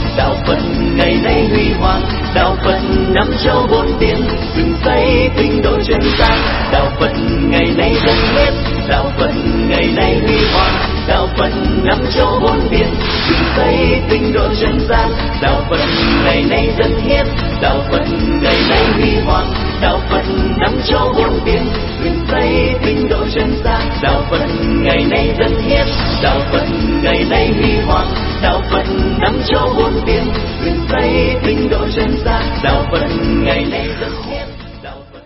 đạo Phật ngày nay huy hoàng, đạo Phật năm châu bốn biển, dựng xây tinh độ chân gian. Đạo Phật ngày nay dân hiến, đạo Phật ngày nay huy hoàng, đạo Phật năm châu bốn biển, dựng xây tinh độ chân gian. Đạo Phật ngày nay dân hiến, đạo Phật ngày nay huy hoàng, đạo Phật năm châu bốn biển, dựng xây tinh độ chân gian. Đạo Phật ngày nay dân hiến, đạo Phật ngày nay huy hoàng, đạo Phật năm châu bốn biển, dựng xây tinh độ chân gian. Đạo Phật ngày nay dân hiến, đạo Phật.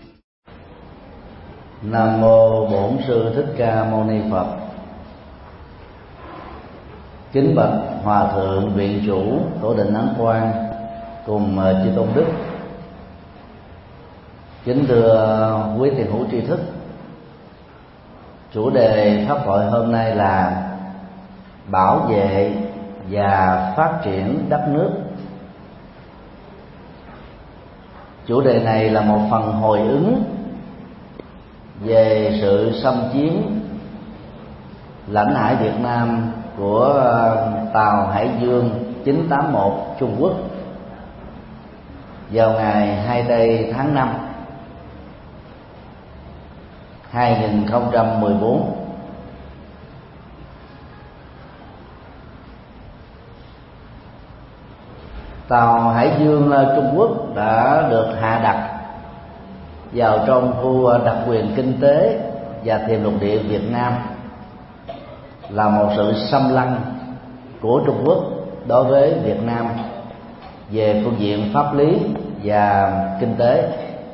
Nam mô Bổn Sư Thích Ca Mâu Ni Phật. Kính bạch Hòa thượng Viện Chủ Tổ đình Ấn Quang cùng chư tôn đức. Kính thưa quý thiền hữu tri thức, chủ đề pháp thoại hôm nay là bảo vệ và phát triển đất nước. Chủ đề này là một phần hồi ứng về sự xâm chiếm lãnh hải Việt Nam của tàu Hải Dương 981 Trung Quốc vào ngày 2 tây tháng 5 2014. Tàu Hải Dương Trung Quốc đã được hạ đặt vào trong khu đặc quyền kinh tế và thềm lục địa Việt Nam, là một sự xâm lăng của Trung Quốc đối với Việt Nam về phương diện pháp lý và kinh tế.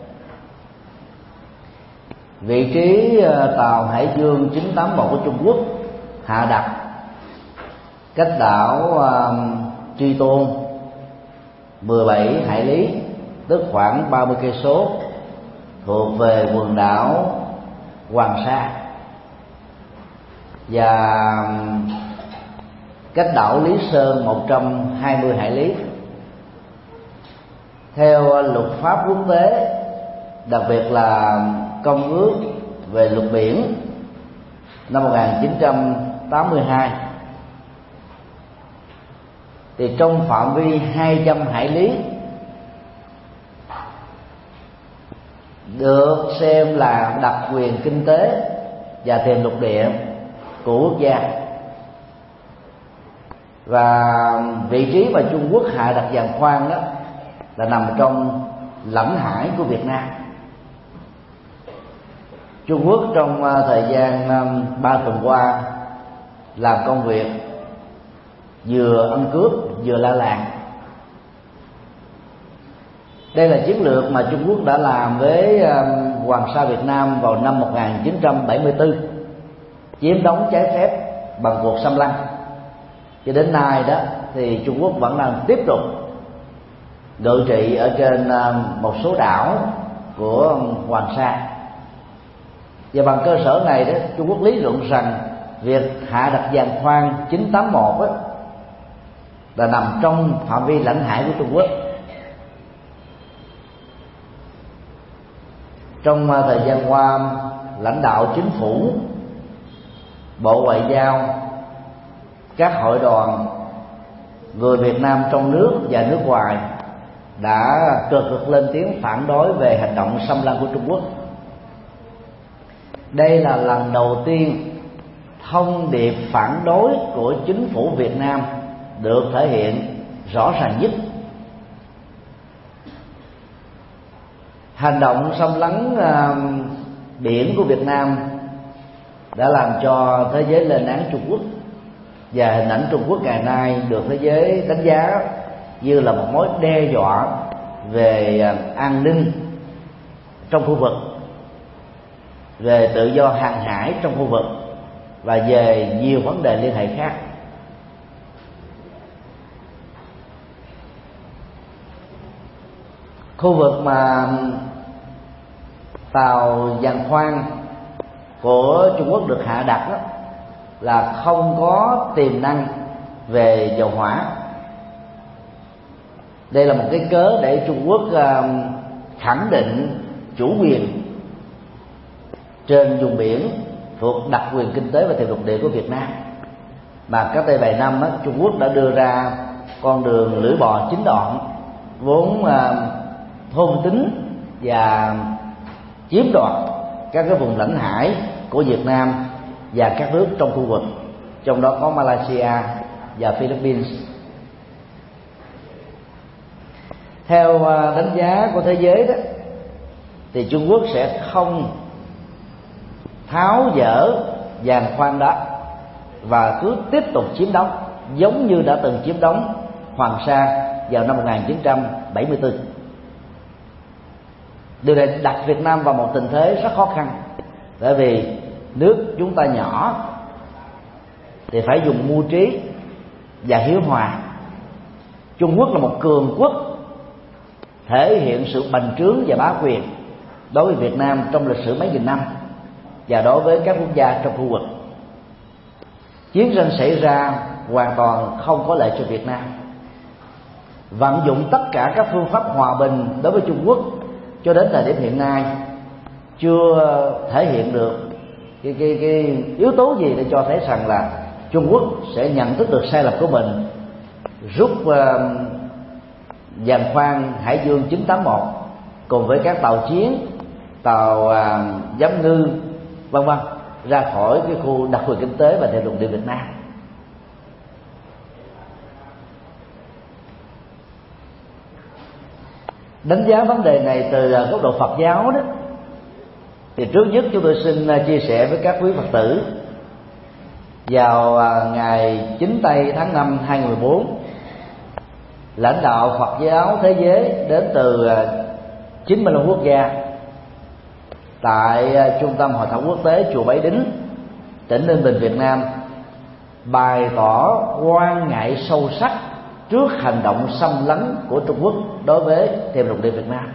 Vị trí tàu Hải Dương 981 của Trung Quốc hạ đặt cách đảo Tri Tôn 17 hải lý, tức khoảng 30 cây số, thuộc về quần đảo Hoàng Sa, và cách đảo Lý Sơn 120 hải lý. Theo luật pháp quốc tế, đặc biệt là Công ước về luật biển năm 1982, thì trong phạm vi 200 hải lý được xem là đặc quyền kinh tế và thềm lục địa của quốc gia. Và vị trí mà Trung Quốc hạ đặt giàn khoan đó là nằm trong lãnh hải của Việt Nam. Trung Quốc trong thời gian 3 tuần qua làm công việc vừa ăn cướp vừa la làng. Đây là chiến lược mà Trung Quốc đã làm với Hoàng Sa Việt Nam vào năm 1974, chiếm đóng trái phép bằng cuộc xâm lăng. Cho đến nay đó thì Trung Quốc vẫn đang tiếp tục ngự trị ở trên một số đảo của Hoàng Sa. Và bằng cơ sở này đó, Trung Quốc lý luận rằng việc hạ đặt giàn khoan 981 đó là nằm trong phạm vi lãnh hải của Trung Quốc. Trong thời gian qua, lãnh đạo chính phủ, Bộ Ngoại giao, các hội đoàn, người Việt Nam trong nước và nước ngoài đã cực lực lên tiếng phản đối về hành động xâm lăng của Trung Quốc. Đây là lần đầu tiên thông điệp phản đối của chính phủ Việt Nam được thể hiện rõ ràng nhất. Hành động xâm lấn biển của Việt Nam đã làm cho thế giới lên án Trung Quốc, và hình ảnh Trung Quốc ngày nay được thế giới đánh giá như là một mối đe dọa về an ninh trong khu vực, về tự do hàng hải trong khu vực và về nhiều vấn đề liên hệ khác. Khu vực mà tàu giàn khoan của Trung Quốc được hạ đặt đó là không có tiềm năng về dầu hỏa. Đây là một cái cớ để Trung Quốc khẳng định chủ quyền trên vùng biển thuộc đặc quyền kinh tế và thềm lục địa của Việt Nam. Mà cách đây vài năm đó, Trung Quốc đã đưa ra con đường lưỡi bò chín đoạn, vốn thôn tính và chiếm đoạt các cái vùng lãnh hải của Việt Nam và các nước trong khu vực, trong đó có Malaysia và Philippines. Theo đánh giá của thế giới đó, thì Trung Quốc sẽ không tháo dỡ giàn khoan đó và cứ tiếp tục chiếm đóng, giống như đã từng chiếm đóng Hoàng Sa vào năm 1974. Điều này đặt Việt Nam vào một tình thế rất khó khăn, bởi vì nước chúng ta nhỏ thì phải dùng mưu trí và hiếu hòa. Trung Quốc là một cường quốc thể hiện sự bành trướng và bá quyền đối với Việt Nam trong lịch sử mấy nghìn năm và đối với các quốc gia trong khu vực. Chiến tranh xảy ra hoàn toàn không có lợi cho Việt Nam. Vận dụng tất cả các phương pháp hòa bình đối với Trung Quốc cho đến thời điểm hiện nay chưa thể hiện được cái yếu tố gì để cho thấy rằng là Trung Quốc sẽ nhận thức được sai lầm của mình, rút giàn khoan Hải Dương 981 cùng với các tàu chiến, tàu giám ngư vân vân ra khỏi cái khu đặc quyền kinh tế và thềm lục địa Việt Nam. Đánh giá vấn đề này từ góc độ Phật giáo đó, thì trước nhất chúng tôi xin chia sẻ với các quý Phật tử, vào ngày 9 Tây tháng 5 2014, lãnh đạo Phật giáo thế giới đến từ 95 quốc gia tại Trung tâm Hội thảo quốc tế Chùa Bái Đính, tỉnh Ninh Bình, Việt Nam bày tỏ quan ngại sâu sắc trước hành động xâm lấn của Trung Quốc đối với thềm lục địa Việt Nam.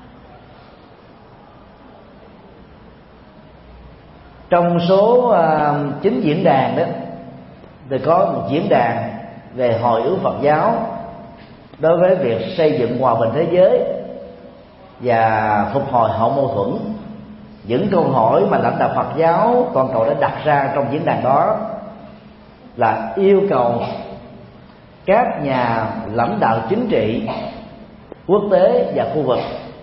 Trong số 9 diễn đàn đó thì có một diễn đàn về hồi ức Phật giáo đối với việc xây dựng hòa bình thế giới và phục hồi hậu mâu thuẫn. Những câu hỏi mà lãnh đạo Phật giáo toàn cầu đã đặt ra trong diễn đàn đó là yêu cầu các nhà lãnh đạo chính trị quốc tế và khu vực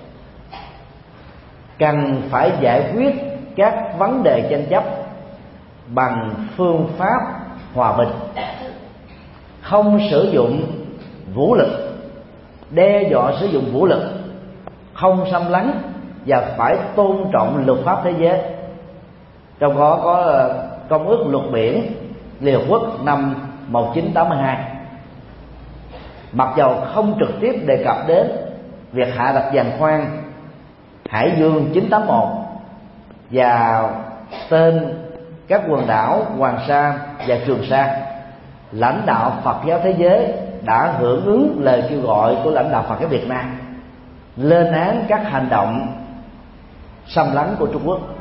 cần phải giải quyết các vấn đề tranh chấp bằng phương pháp hòa bình, không sử dụng vũ lực, đe dọa sử dụng vũ lực, không xâm lấn và phải tôn trọng luật pháp thế giới. Trong đó có Công ước Luật Biển Liên Hợp Quốc năm 1982. Mặc dầu không trực tiếp đề cập đến việc hạ đặt giàn khoan Hải Dương 981 và tên các quần đảo Hoàng Sa và Trường Sa, lãnh đạo Phật giáo thế giới đã hưởng ứng lời kêu gọi của lãnh đạo Phật giáo Việt Nam, lên án các hành động xâm lấn của Trung Quốc.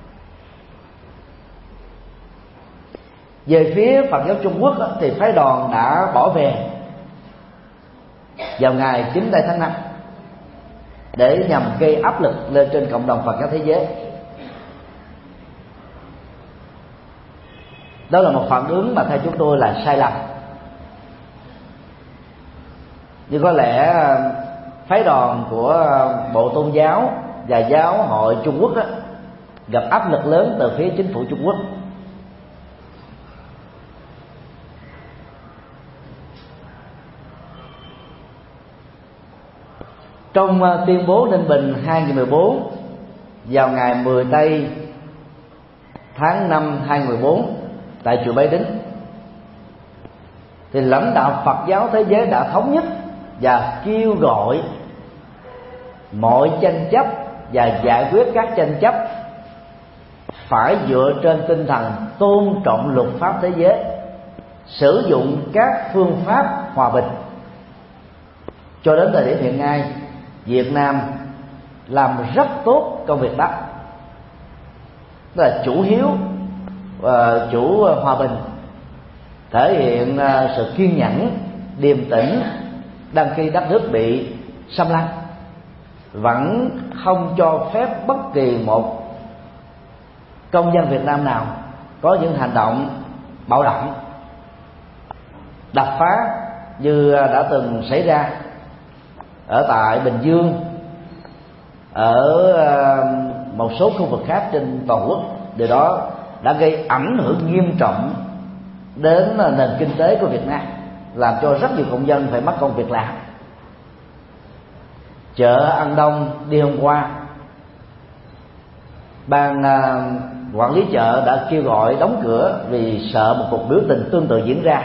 Về phía Phật giáo Trung Quốc thì phái đoàn đã bỏ về vào ngày 9 Tây tháng 5 để nhằm gây áp lực lên trên cộng đồng Phật giáo thế giới. Đó là một phản ứng mà theo chúng tôi là sai lầm. Nhưng có lẽ phái đoàn của Bộ Tôn giáo và Giáo hội Trung Quốc đó, gặp áp lực lớn từ phía chính phủ Trung Quốc. Trong tuyên bố Ninh Bình 2014 vào ngày 10 Tây tháng 5 2014 tại Chùa Bái Đính, thì lãnh đạo Phật giáo thế giới đã thống nhất và kêu gọi mọi tranh chấp và giải quyết các tranh chấp phải dựa trên tinh thần tôn trọng luật pháp thế giới, sử dụng các phương pháp hòa bình. Cho đến thời điểm hiện nay, Việt Nam làm rất tốt công việc đó, tức là chủ hiếu, chủ hòa bình, thể hiện sự kiên nhẫn, điềm tĩnh, đang khi đất nước bị xâm lăng, vẫn không cho phép bất kỳ một công dân Việt Nam nào có những hành động bạo động, đập phá như đã từng xảy ra ở tại Bình Dương, ở một số khu vực khác trên toàn quốc, điều đó đã gây ảnh hưởng nghiêm trọng đến nền kinh tế của Việt Nam, làm cho rất nhiều công dân phải mất công việc làm. Chợ An Đông đi hôm qua, ban quản lý chợ đã kêu gọi đóng cửa vì sợ một cuộc biểu tình tương tự diễn ra.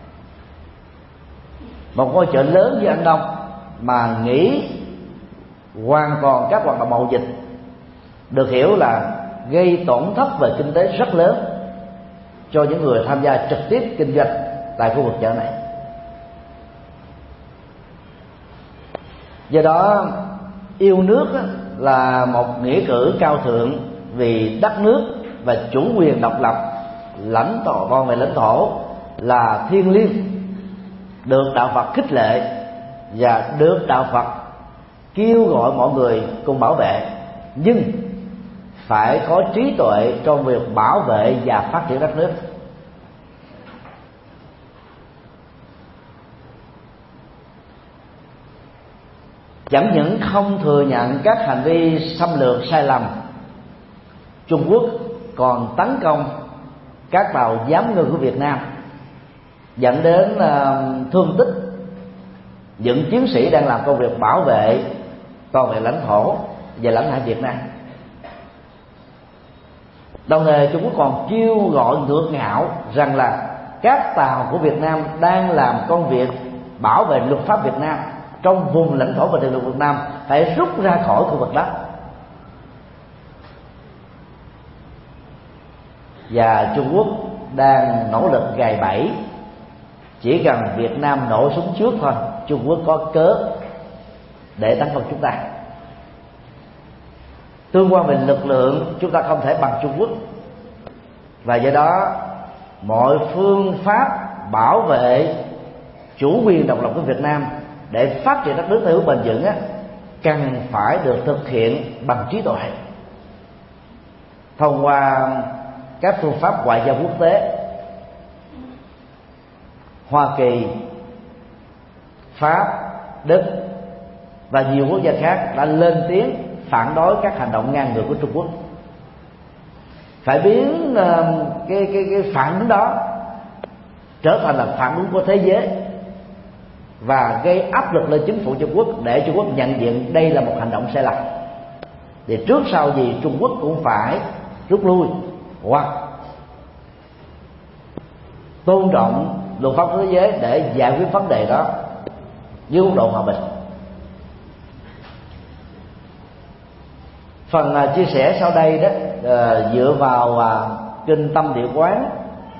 Một ngôi chợ lớn như An Đông mà nghỉ hoàn toàn các hoạt động mậu dịch, được hiểu là gây tổn thất về kinh tế rất lớn cho những người tham gia trực tiếp kinh doanh tại khu vực chợ này. Do đó, yêu nước là một nghĩa cử cao thượng vì đất nước và chủ quyền độc lập, lãnh thổ con về lãnh thổ là thiêng liêng, được đạo Phật khích lệ và được đạo Phật kêu gọi mọi người cùng bảo vệ, nhưng phải có trí tuệ trong việc bảo vệ và phát triển đất nước. Chẳng những không thừa nhận các hành vi xâm lược sai lầm, Trung Quốc còn tấn công các tàu giám ngư của Việt Nam, dẫn đến thương tích những chiến sĩ đang làm công việc bảo vệ toàn vẹn lãnh thổ và lãnh hải Việt Nam. Đồng thời Trung Quốc còn kêu gọi ngược ngạo rằng là các tàu của Việt Nam đang làm công việc bảo vệ luật pháp Việt Nam trong vùng lãnh thổ và địa lực Việt Nam phải rút ra khỏi khu vực đó. Và Trung Quốc đang nỗ lực gài bẫy, chỉ cần Việt Nam nổ súng trước thôi, Trung Quốc có cớ để tấn công chúng ta. Tương quan về lực lượng, chúng ta không thể bằng Trung Quốc, và do đó mọi phương pháp bảo vệ chủ quyền độc lập của Việt Nam để phát triển đất nước theo hướng bền vững cần phải được thực hiện bằng trí tuệ, thông qua các phương pháp ngoại giao quốc tế. Hoa Kỳ, Pháp, Đức và nhiều quốc gia khác đã lên tiếng phản đối các hành động ngang ngược của Trung Quốc, phải biến cái phản ứng đó trở thành là phản ứng của thế giới và gây áp lực lên chính phủ Trung Quốc để Trung Quốc nhận diện đây là một hành động sai lầm. Thì trước sau gì Trung Quốc cũng phải rút lui hoặc tôn trọng luật pháp thế giới để giải quyết vấn đề đó với mức độ hòa bình. Phần chia sẻ sau đây đó dựa vào kinh Tâm Địa Quán,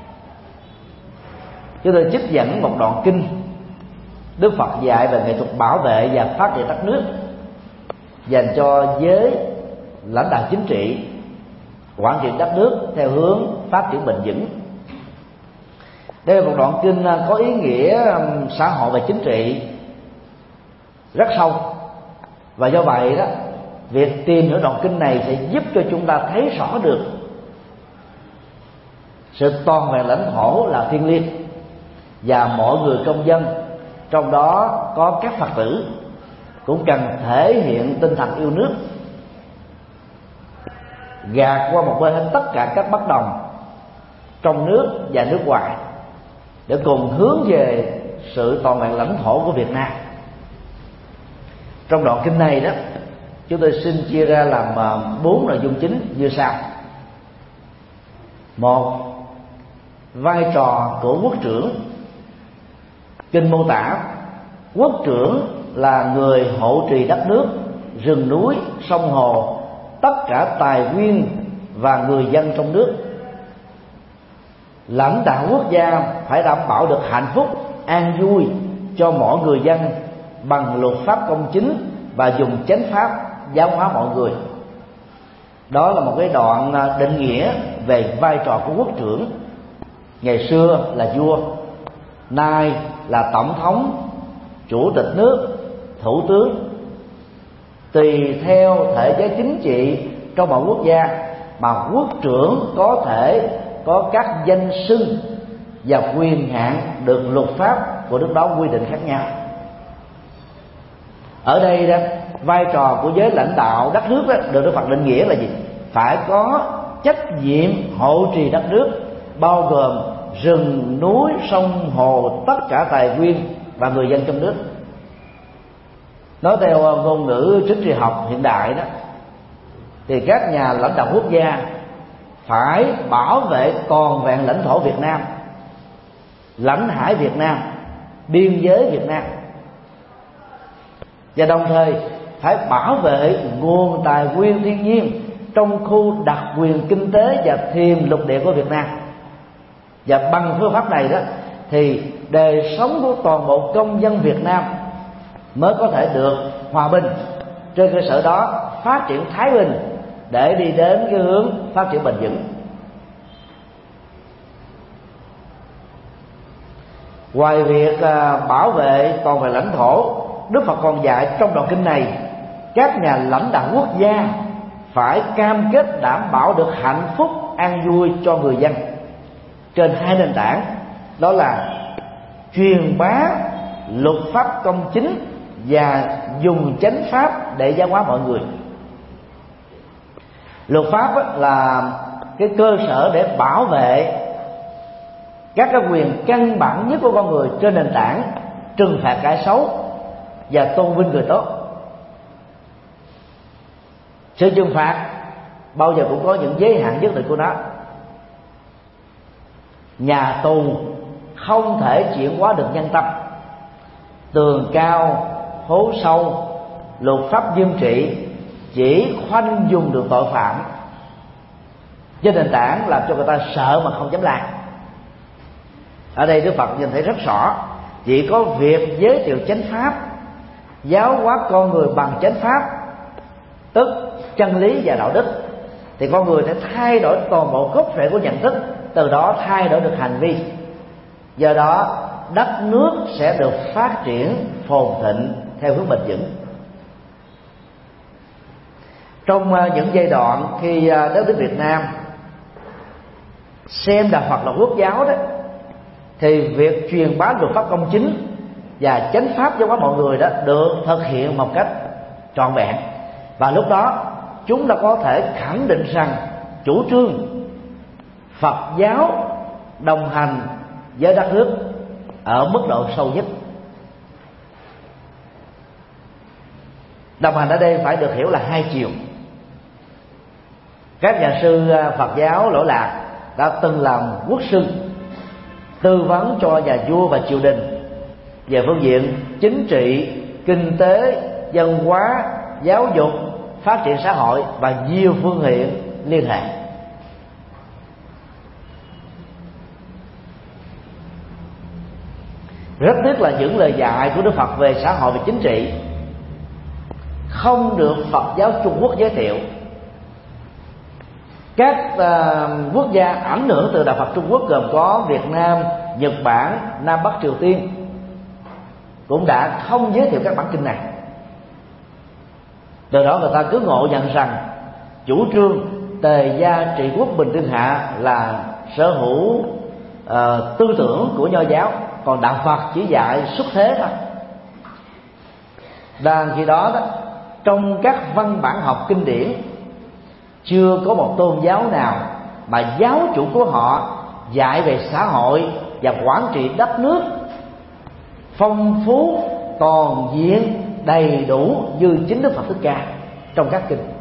chúng tôi trích dẫn một đoạn kinh Đức Phật dạy về nghệ thuật bảo vệ và phát triển đất nước dành cho giới lãnh đạo chính trị quản trị đất nước theo hướng phát triển bền vững. Đây là một đoạn kinh có ý nghĩa xã hội và chính trị rất sâu, và do vậy đó, việc tìm hiểu đoạn kinh này sẽ giúp cho chúng ta thấy rõ được sự toàn vẹn lãnh thổ là thiêng liêng, và mọi người công dân, trong đó có các Phật tử, cũng cần thể hiện tinh thần yêu nước, gạt qua một bên hết tất cả các bất đồng trong nước và nước ngoài để cùng hướng về sự toàn vẹn lãnh thổ của Việt Nam. Trong đoạn kinh này đó, chúng tôi xin chia ra làm 4 nội dung chính như sau. 1. Vai trò của quốc trưởng. Kinh mô tả quốc trưởng là người hộ trì đất nước, rừng núi, sông hồ, tất cả tài nguyên và người dân trong nước. Lãnh đạo quốc gia phải đảm bảo được hạnh phúc, an vui cho mọi người dân bằng luật pháp công chính và dùng chánh pháp giáo hóa mọi người. Đó là một cái đoạn định nghĩa về vai trò của quốc trưởng. Ngày xưa là vua, nay là tổng thống, chủ tịch nước, thủ tướng. Tùy theo thể chế chính trị trong mọi quốc gia mà quốc trưởng có thể có các danh xưng và quyền hạn được luật pháp của nước đó quy định khác nhau. Ở đây đó, vai trò của giới lãnh đạo đất nước đó, được Đức Phật định nghĩa là gì? Phải có trách nhiệm hộ trì đất nước, bao gồm rừng, núi, sông, hồ, tất cả tài nguyên và người dân trong nước. Nói theo ngôn ngữ chính trị học hiện đại đó, thì các nhà lãnh đạo quốc gia phải bảo vệ toàn vẹn lãnh thổ Việt Nam, lãnh hải Việt Nam, biên giới Việt Nam, và đồng thời phải bảo vệ nguồn tài nguyên thiên nhiên trong khu đặc quyền kinh tế và thiềm lục địa của Việt Nam. Và bằng phương pháp này đó thì đời sống của toàn bộ công dân Việt Nam mới có thể được hòa bình. Trên cơ sở đó phát triển thái bình để đi đến cái hướng phát triển bền vững. Ngoài việc bảo vệ toàn vẹn lãnh thổ, Đức Phật còn dạy trong đoạn kinh này các nhà lãnh đạo quốc gia phải cam kết đảm bảo được hạnh phúc an vui cho người dân trên hai nền tảng, đó là truyền bá luật pháp công chính và dùng chánh pháp để giáo hóa mọi người. Luật pháp là cái cơ sở để bảo vệ các cái quyền căn bản nhất của con người trên nền tảng trừng phạt kẻ xấu và tôn vinh người tốt. Sự trừng phạt bao giờ cũng có những giới hạn nhất định của nó. Nhà tù không thể chuyển hóa được nhân tâm. Tường cao, hố sâu, luật pháp nghiêm trị chỉ khoanh dùng được tội phạm trên nền tảng làm cho người ta sợ mà không dám làm. Ở đây Đức Phật nhìn thấy rất rõ, chỉ có việc giới thiệu chánh pháp, giáo hóa con người bằng chánh pháp, tức chân lý và đạo đức, thì con người sẽ thay đổi toàn bộ gốc rễ của nhận thức, từ đó thay đổi được hành vi. Do đó đất nước sẽ được phát triển phồn thịnh theo hướng bền vững. Trong những giai đoạn khi đến đến Việt Nam xem Đạo Phật là quốc giáo đó, thì việc truyền bá luật pháp công chính và chánh pháp cho mọi người đó được thực hiện một cách trọn vẹn. Và lúc đó chúng ta có thể khẳng định rằng chủ trương Phật giáo đồng hành với đất nước ở mức độ sâu nhất. Đồng hành ở đây phải được hiểu là hai chiều. Các nhà sư Phật giáo lỗi lạc đã từng làm quốc sư, tư vấn cho nhà vua và triều đình về phương diện chính trị, kinh tế, văn hóa, giáo dục, phát triển xã hội và nhiều phương diện liên hệ. Rất tiếc là những lời dạy của Đức Phật về xã hội và chính trị không được Phật giáo Trung Quốc giới thiệu. Các quốc gia ảnh hưởng từ Đạo Phật Trung Quốc gồm có Việt Nam, Nhật Bản, Nam Bắc Triều Tiên cũng đã không giới thiệu các bản kinh này. Từ đó người ta cứ ngộ nhận rằng chủ trương tề gia trị quốc bình thiên hạ là sở hữu tư tưởng của Nho giáo, còn Đạo Phật chỉ dạy xuất thế thôi. Đang khi đó, trong các văn bản học kinh điển chưa có một tôn giáo nào mà giáo chủ của họ dạy về xã hội và quản trị đất nước phong phú, toàn diện, đầy đủ như chính Đức Phật Thích Ca trong các kinh.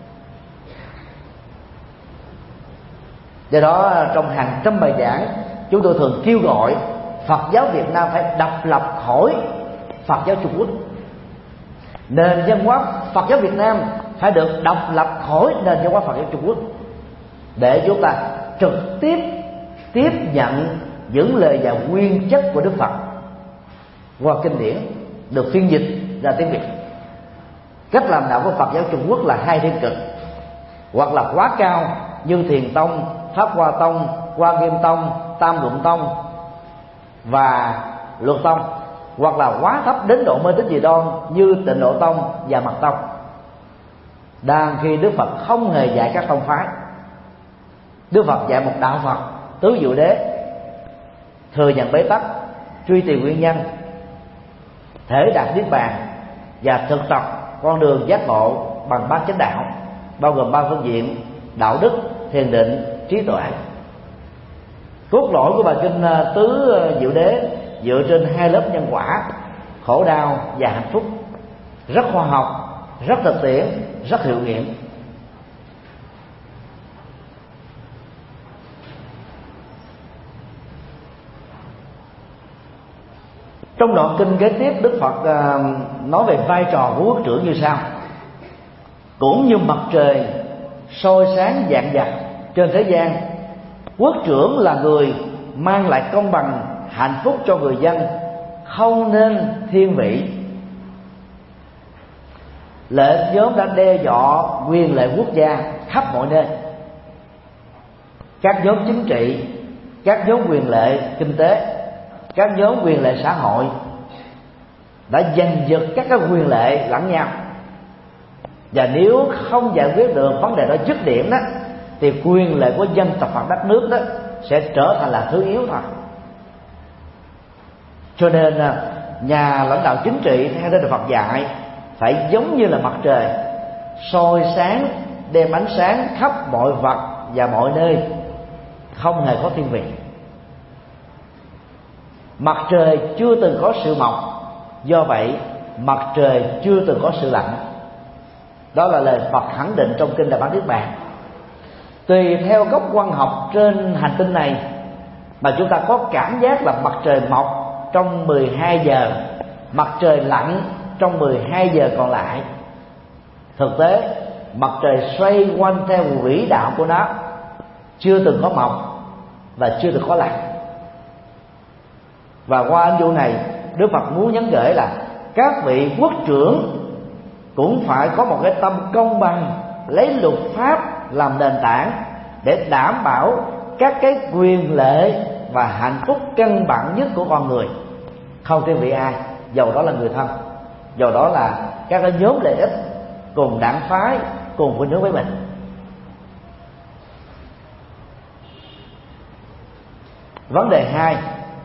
Do đó trong hàng trăm bài giảng, chúng tôi thường kêu gọi Phật giáo Việt Nam phải độc lập khỏi Phật giáo Trung Quốc. Nền văn hóa Phật giáo Việt Nam phải được độc lập khỏi nền văn hóa Phật giáo Trung Quốc, để chúng ta trực tiếp tiếp nhận những lời dạy nguyên chất của Đức Phật qua kinh điển được phiên dịch ra tiếng Việt. Cách làm đạo của Phật giáo Trung Quốc là hai thiên cực, hoặc là quá cao như Thiền Tông, Pháp Hoa Tông, Hoa Nghiêm Tông, Tam Luận Tông và Luật Tông, hoặc là quá thấp đến độ mê tín dị đoan như Tịnh Độ Tông và Mật Tông. Đang khi Đức Phật không hề dạy các tông phái, Đức Phật dạy một đạo Phật tứ diệu đế, thừa nhận bế tắc, truy tìm nguyên nhân, thể đạt niết bàn và thực tập con đường giác ngộ bằng bát chánh đạo, bao gồm 3 phương diện: đạo đức, thiền định, trí tuệ. Cốt lõi của bài kinh Tứ Diệu Đế dựa trên 2 lớp nhân quả: khổ đau và hạnh phúc, rất khoa học, rất thực tiễn, rất hiệu nghiệm. Trong đoạn kinh kế tiếp, Đức Phật nói về vai trò của quốc trưởng như sau: cũng như mặt trời soi sáng vạn vật trên thế gian, quốc trưởng là người mang lại công bằng, hạnh phúc cho người dân, không nên thiên vị. Lợi ích nhóm đã đe dọa quyền lợi quốc gia khắp mọi nơi. Các nhóm chính trị, các nhóm quyền lợi kinh tế, các nhóm quyền lợi xã hội đã giành giật các quyền lợi lẫn nhau, và nếu không giải quyết được vấn đề đó dứt điểm đó, thì quyền lợi của dân tộc hoặc đất nước đó sẽ trở thành là thứ yếu thôi. Cho nên nhà lãnh đạo chính trị theo Đức Phật dạy phải giống như là mặt trời, soi sáng, đem ánh sáng khắp mọi vật và mọi nơi, không hề có thiên vị. Mặt trời chưa từng có sự mọc, do vậy mặt trời chưa từng có sự lặn. Đó là lời Phật khẳng định trong kinh Đại Bát Niết Bàn. Tùy theo góc quang học trên hành tinh này mà chúng ta có cảm giác là mặt trời mọc trong 12 giờ, mặt trời lặn trong 12 giờ còn lại. Thực tế, mặt trời xoay quanh theo quỹ đạo của nó, chưa từng có mọc và chưa từng có lặn. Và qua anh vụ này, Đức Phật muốn nhấn gửi là các vị quốc trưởng cũng phải có một cái tâm công bằng, lấy luật pháp làm nền tảng để đảm bảo các cái quyền lợi và hạnh phúc căn bản nhất của con người, không thiên vị ai, dầu đó là người thân, dầu đó là các cái nhóm lợi ích cùng đảng phái, cùng với nước với mình. Vấn đề 2,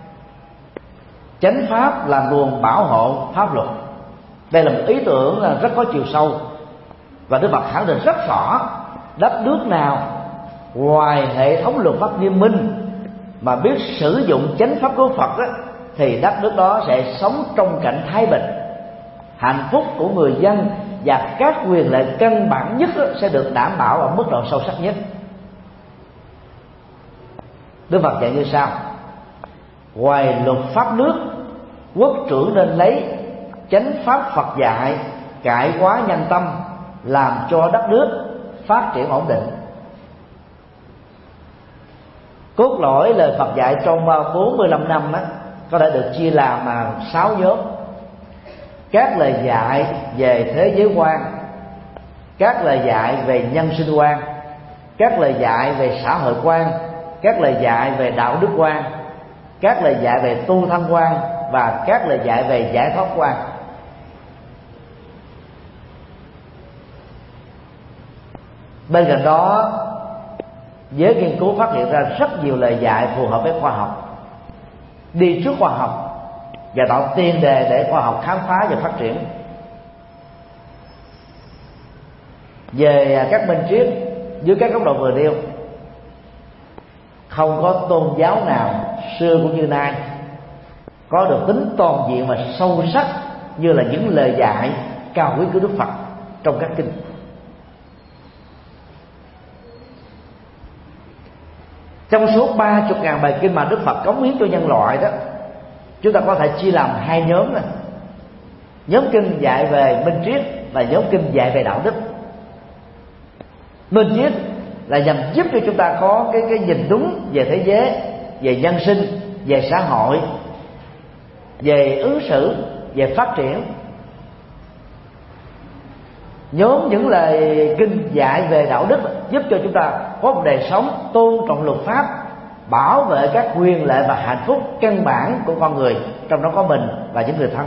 chánh pháp là nguồn bảo hộ pháp luật. Đây là một ý tưởng rất có chiều sâu, và Đức Phật khẳng định rất rõ đất nước nào ngoài hệ thống luật pháp nghiêm minh mà biết sử dụng chánh pháp của Phật đó, thì đất nước đó sẽ sống trong cảnh thái bình, hạnh phúc của người dân và các quyền lợi căn bản nhất sẽ được đảm bảo ở mức độ sâu sắc nhất. Đức Phật dạy như sau: ngoài luật pháp nước, quốc trưởng nên lấy chánh pháp Phật dạy cải hóa nhân tâm, làm cho đất nước phát triển ổn định. Cốt lõi lời Phật dạy trong 45 năm có thể được chia làm 6 nhóm. Các lời dạy về thế giới quan, các lời dạy về nhân sinh quan, các lời dạy về xã hội quan, các lời dạy về đạo đức quan, các lời dạy về tu thân quan và các lời dạy về giải thoát quan. Bên cạnh đó, giới nghiên cứu phát hiện ra rất nhiều lời dạy phù hợp với khoa học, đi trước khoa học và tạo tiền đề để khoa học khám phá và phát triển. Về các minh triết dưới các góc độ vừa nêu, không có tôn giáo nào xưa cũng như nay có được tính toàn diện và sâu sắc như là những lời dạy cao quý của Đức Phật trong các kinh. Trong số 30.000 bài kinh mà Đức Phật cống hiến cho nhân loại đó, chúng ta có thể chia làm 2 nhóm này. Nhóm kinh dạy về minh triết và nhóm kinh dạy về đạo đức. Minh triết là nhằm giúp cho chúng ta có cái nhìn đúng về thế giới, về nhân sinh, về xã hội, về ứng xử, về phát triển. Nhóm những lời kinh dạy về đạo đức giúp cho chúng ta có một đời sống tôn trọng luật pháp, bảo vệ các quyền lợi và hạnh phúc căn bản của con người, trong đó có mình và những người thân.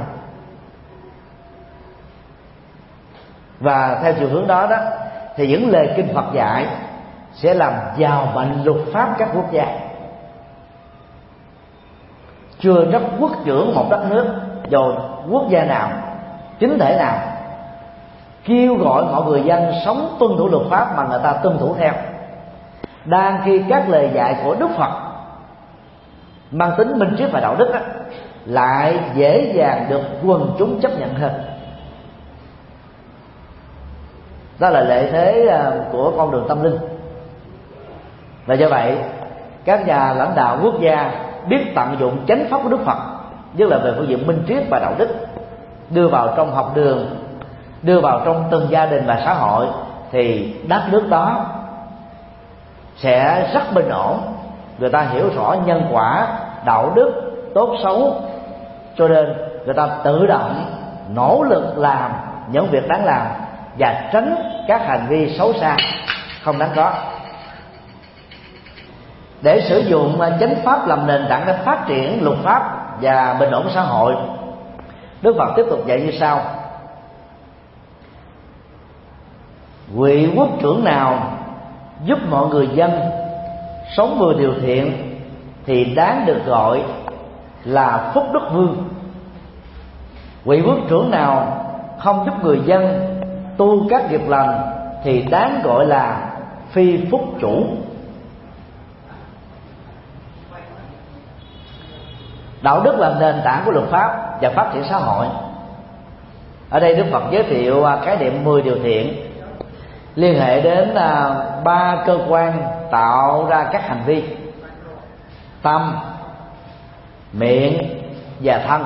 Và theo chiều hướng đó thì những lời kinh Phật dạy sẽ làm giàu mạnh luật pháp các quốc gia. chưa rất quốc trưởng một đất nước, dù quốc gia nào, chính thể nào, kêu gọi mọi người dân sống tuân thủ luật pháp mà người ta tuân thủ theo, đang khi các lời dạy của Đức Phật mang tính minh triết và đạo đức lại dễ dàng được quần chúng chấp nhận hơn. Đó là lợi thế của con đường tâm linh. Và do vậy các nhà lãnh đạo quốc gia biết tận dụng chánh pháp của Đức Phật, nhất là về phương diện minh triết và đạo đức, đưa vào trong học đường, đưa vào trong từng gia đình và xã hội, thì đất nước đó sẽ rất bình ổn. Người ta hiểu rõ nhân quả, đạo đức, tốt xấu, cho nên người ta tự động nỗ lực làm những việc đáng làm và tránh các hành vi xấu xa không đáng có. Để sử dụng chánh pháp làm nền tảng để phát triển luật pháp và bình ổn xã hội, Đức Phật tiếp tục dạy như sau: vị quốc trưởng nào giúp mọi người dân sống 10 điều thiện thì đáng được gọi là phúc đức vương. Vị quốc trưởng nào không giúp người dân tu các nghiệp lành thì đáng gọi là phi phúc chủ. Đạo đức là nền tảng của luật pháp và phát triển xã hội. Ở đây Đức Phật giới thiệu khái niệm 10 điều thiện liên hệ đến 3 cơ quan tạo ra các hành vi: tâm, miệng và thân.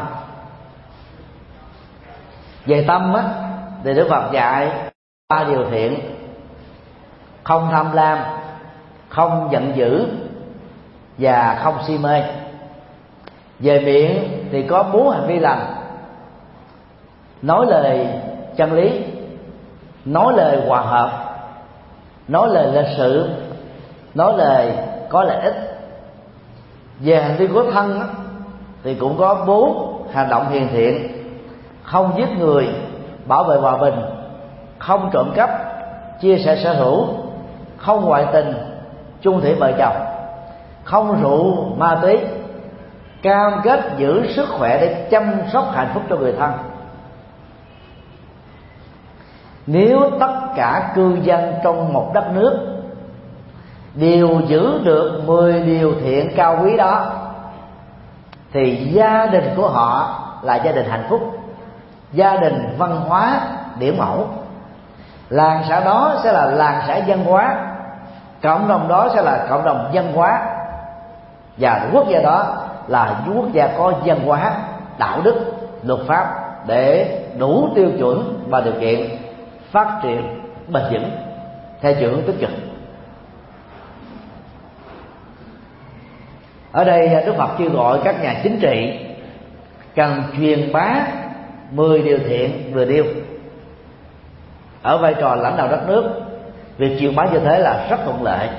Về tâm thì Đức Phật dạy 3 điều thiện: không tham lam, không giận dữ và không si mê. Về miệng thì có 4 hành vi lành: nói lời chân lý, nói lời hòa hợp, nói lời lịch sự, nói lời có lợi ích. Về hành vi của thân thì cũng có 4 hành động hiền thiện: không giết người, bảo vệ hòa bình, không trộm cắp, chia sẻ sở hữu, không ngoại tình, chung thủy vợ chồng, không rượu ma túy, cam kết giữ sức khỏe để chăm sóc hạnh phúc cho người thân. Nếu tất cả cư dân trong một đất nước đều giữ được 10 điều thiện cao quý đó thì gia đình của họ là gia đình hạnh phúc, gia đình văn hóa điểm mẫu. Làng xã đó sẽ là làng xã văn hóa, cộng đồng đó sẽ là cộng đồng văn hóa, và quốc gia đó là quốc gia có văn hóa, đạo đức, luật pháp để đủ tiêu chuẩn và điều kiện phát triển bền vững theo chiều hướng tích cực. Ở đây Đức Phật kêu gọi các nhà chính trị cần truyền bá 10 điều thiện vừa nêu. Ở vai trò lãnh đạo đất nước, việc truyền bá như thế là rất thuận lợi.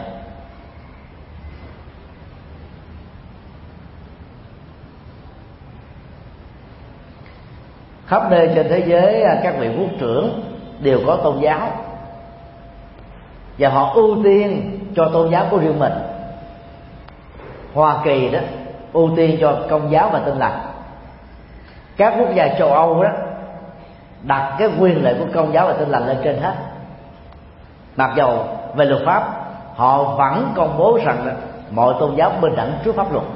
Khắp nơi trên thế giới các vị quốc trưởng đều có tôn giáo, và họ ưu tiên cho tôn giáo của riêng mình. Hoa Kỳ đó ưu tiên cho Công giáo và Tin lành. Các quốc gia châu Âu đó đặt cái quyền lợi của Công giáo và Tin lành lên trên hết. Mặc dầu về luật pháp họ vẫn công bố rằng mọi tôn giáo bình đẳng trước pháp luật.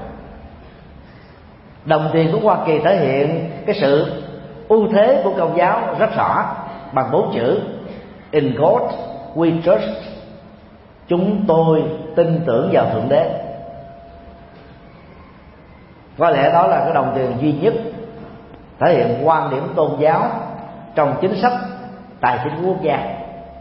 Đồng tiền của Hoa Kỳ thể hiện cái sự ưu thế của Công giáo rất rõ bằng 4 chữ: In God we trust. Chúng tôi tin tưởng vào Thượng Đế. Có lẽ đó là cái đồng tiền duy nhất thể hiện quan điểm tôn giáo trong chính sách tài chính của quốc gia.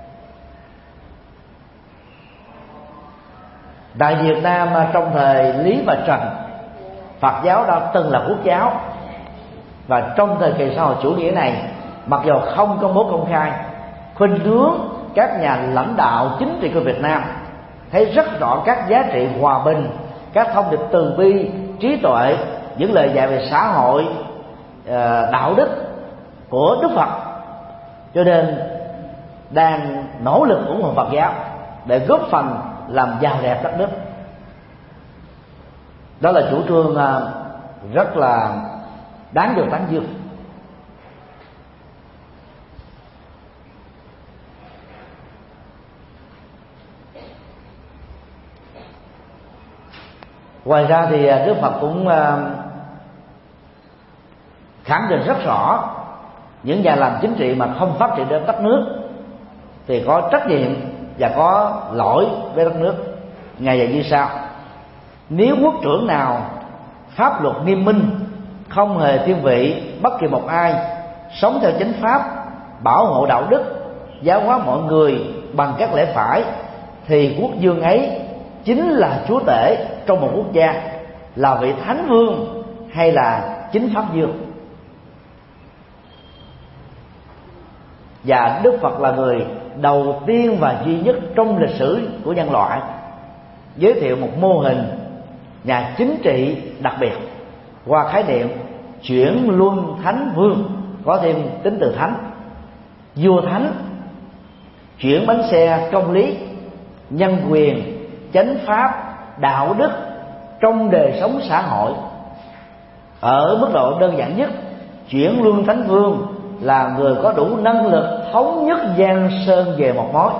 Tại Việt Nam trong thời Lý và Trần, Phật giáo đã từng là quốc giáo, và trong thời kỳ xã hội chủ nghĩa này, mặc dù không công bố công khai, khuynh hướng các nhà lãnh đạo chính trị của Việt Nam thấy rất rõ các giá trị hòa bình, các thông điệp từ bi, trí tuệ, những lời dạy về xã hội, đạo đức của Đức Phật, cho nên đang nỗ lực ủng hộ Phật giáo để góp phần làm giàu đẹp đất nước. Đó là chủ trương rất là đáng được tán dương. Ngoài ra thì Đức Phật cũng khẳng định rất rõ những nhà làm chính trị mà không phát triển đến đất nước thì có trách nhiệm và có lỗi với đất nước. Ngài dạy như sau: nếu quốc trưởng nào pháp luật nghiêm minh, không hề thiên vị bất kỳ một ai, sống theo chánh pháp, bảo hộ đạo đức, giáo hóa mọi người bằng các lẽ phải, thì quốc vương ấy chính là chúa tể trong một quốc gia, là vị thánh vương hay là chính pháp vương. Và Đức Phật là người đầu tiên và duy nhất trong lịch sử của nhân loại giới thiệu một mô hình nhà chính trị đặc biệt qua khái niệm chuyển luân thánh vương, có thêm tính từ thánh, vua thánh, chuyển bánh xe công lý, nhân quyền, chánh pháp, đạo đức trong đời sống xã hội. Ở mức độ đơn giản nhất, chuyển luân thánh vương là người có đủ năng lực thống nhất giang sơn về một mối.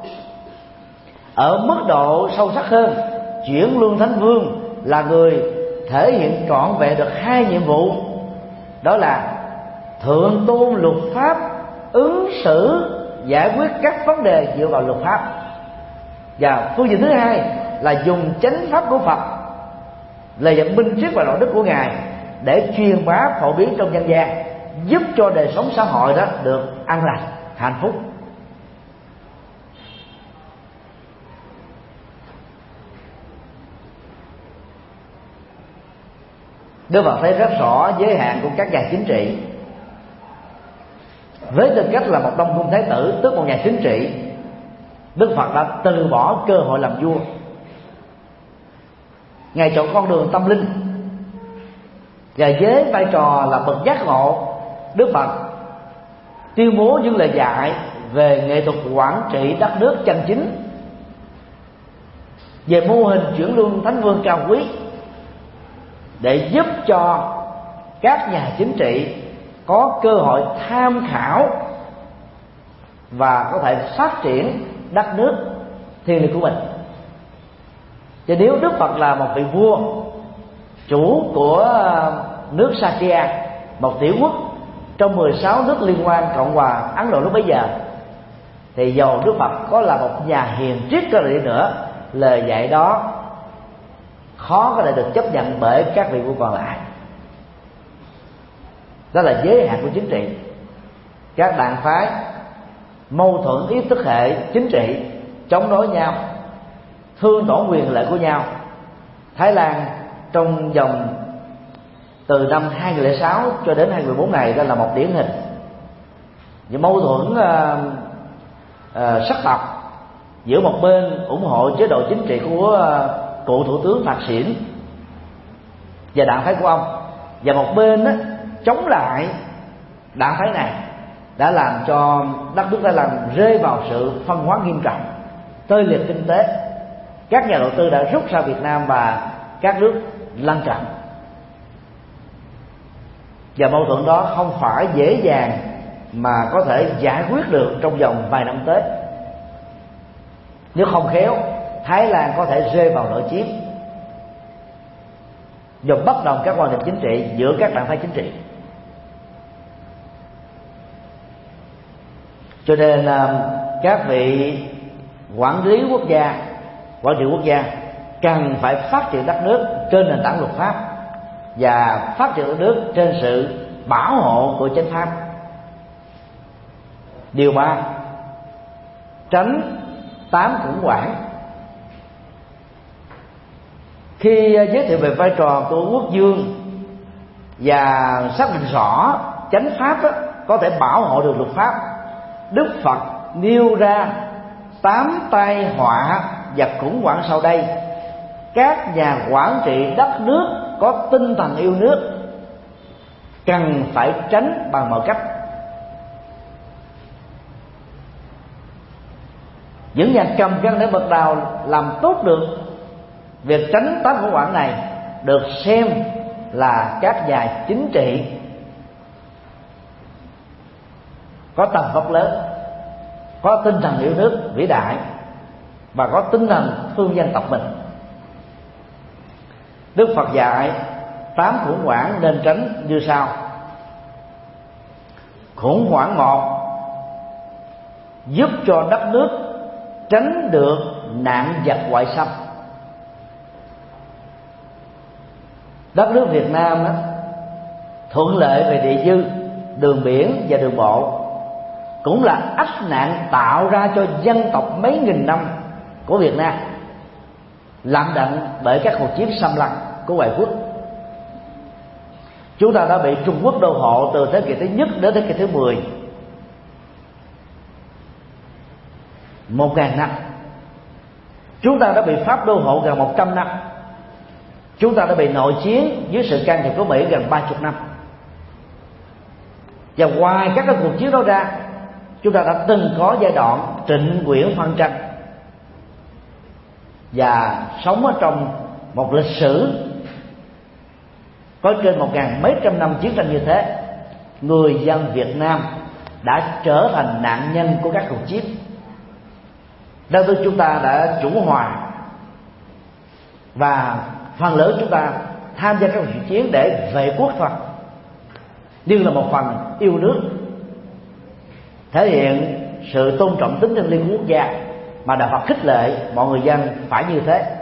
Ở mức độ sâu sắc hơn, chuyển luân thánh vương là người thể hiện trọn vẹn được hai nhiệm vụ, đó là thượng tôn luật pháp, ứng xử giải quyết các vấn đề dựa vào luật pháp. Và phương diện thứ hai là dùng chánh pháp của Phật, lời dạy minh triết và đạo đức của Ngài để truyền bá phổ biến trong dân gian, giúp cho đời sống xã hội đó được an lành, hạnh phúc. Đức Phật thấy rất rõ giới hạn của các nhà chính trị. Với tư cách là một Đông Cung Thái tử, tức một nhà chính trị, Đức Phật đã từ bỏ cơ hội làm vua. Ngài chọn con đường tâm linh, và với vai trò là bậc giác ngộ, Đức Phật tuyên bố những lời dạy về nghệ thuật quản trị đất nước chân chính, về mô hình chuyển luân thánh vương cao quý, để giúp cho các nhà chính trị có cơ hội tham khảo và có thể phát triển đất nước thiêng liêng của mình. Chứ nếu Đức Phật là một vị vua chủ của nước Sakya, một tiểu quốc trong 16 nước liên quan Cộng hòa Ấn Độ lúc bấy giờ, thì dầu Đức Phật có là một nhà hiền triết cơ đi nữa, lời dạy đó khó có thể được chấp nhận bởi các vị vua còn lại. Đó là giới hạn của chính trị. Các đảng phái mâu thuẫn ý thức hệ chính trị, chống đối nhau, thương tổn quyền lợi của nhau. Thái Lan trong vòng từ năm 2006 cho đến 2014 này, đó là một điển hình. Những mâu thuẫn sắc tộc giữa một bên ủng hộ chế độ chính trị của cựu thủ tướng Thạc Xỉn và đảng phái của ông, và một bên đó, chống lại đảng phái này, đã làm cho đất nước Thái Lan rơi vào sự phân hóa nghiêm trọng, tê liệt kinh tế. Các nhà đầu tư đã rút ra Việt Nam và các nước lân cận, và mâu thuẫn đó không phải dễ dàng mà có thể giải quyết được trong vòng vài năm tới. Nếu không khéo, Thái Lan có thể rơi vào nội chiến do bất đồng các quan điểm chính trị giữa các đảng phái chính trị. Cho nên các vị quản lý quốc gia, quản trị quốc gia cần phải phát triển đất nước trên nền tảng luật pháp và phát triển đất nước trên sự bảo hộ của chánh pháp. Điều 3, tránh 8 khủng hoảng. Khi giới thiệu về vai trò của quốc vương và xác định rõ chánh pháp đó, có thể bảo hộ được luật pháp, Đức Phật nêu ra 8 tai họa và khủng hoảng sau đây. Các nhà quản trị đất nước có tinh thần yêu nước cần phải tránh bằng mọi cách. Những nhà cầm cân để bậc đào làm tốt được việc tránh 8 khủng hoảng này được xem là các nhà chính trị có tầm vóc lớn, có tinh thần yêu nước vĩ đại và có tinh thần thương dân tộc mình. Đức Phật dạy 8 khủng hoảng nên tránh như sau. Khủng hoảng 1, giúp cho đất nước tránh được nạn giặc ngoại xâm. Đất nước Việt Nam đó, thuận lợi về địa dư, đường biển và đường bộ, cũng là ách nạn tạo ra cho dân tộc mấy nghìn năm của Việt Nam lạm đận bởi các cuộc chiến xâm lăng của ngoại quốc. Chúng ta đã bị Trung Quốc đô hộ từ thế kỷ thứ nhất đến thế kỷ thứ 10, 1000 năm. Chúng ta đã bị Pháp đô hộ gần 100 năm. Chúng ta đã bị nội chiến dưới sự can thiệp của Mỹ gần 30 năm. Và ngoài các cuộc chiến đó ra, chúng ta đã từng có giai đoạn trịnh quyển phân tranh và sống ở trong một lịch sử có trên 1000 mấy trăm năm chiến tranh như thế. Người dân Việt Nam đã trở thành nạn nhân của các cuộc chiến. Đâu tới chúng ta đã chủ hòa, và phần lớn chúng ta tham gia các cuộc chiến để vệ quốc thôi, nhưng là một phần yêu nước, thể hiện sự tôn trọng tính thiêng liêng quốc gia mà Đạo Phật khích lệ mọi người dân phải như thế.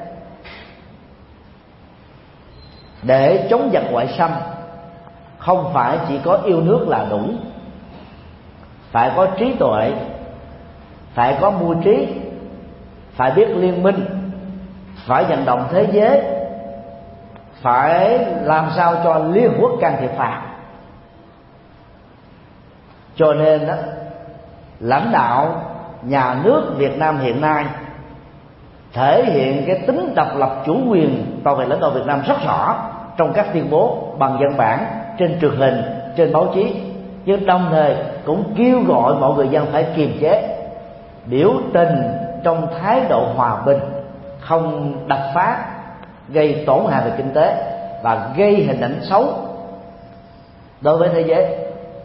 Để chống giặc ngoại xâm, không phải chỉ có yêu nước là đủ, phải có trí tuệ, phải có mưu trí, phải biết liên minh, phải vận động thế giới, phải làm sao cho Liên Hợp Quốc can thiệp vào. Cho nên đó, lãnh đạo nhà nước Việt Nam hiện nay thể hiện cái tính độc lập chủ quyền toàn vẹn lãnh thổ Việt Nam rất rõ trong các tuyên bố bằng văn bản, trên truyền hình, trên báo chí, nhưng đồng thời cũng kêu gọi mọi người dân phải kiềm chế, biểu tình trong thái độ hòa bình, không đập phá, gây tổn hại về kinh tế và gây hình ảnh xấu đối với thế giới.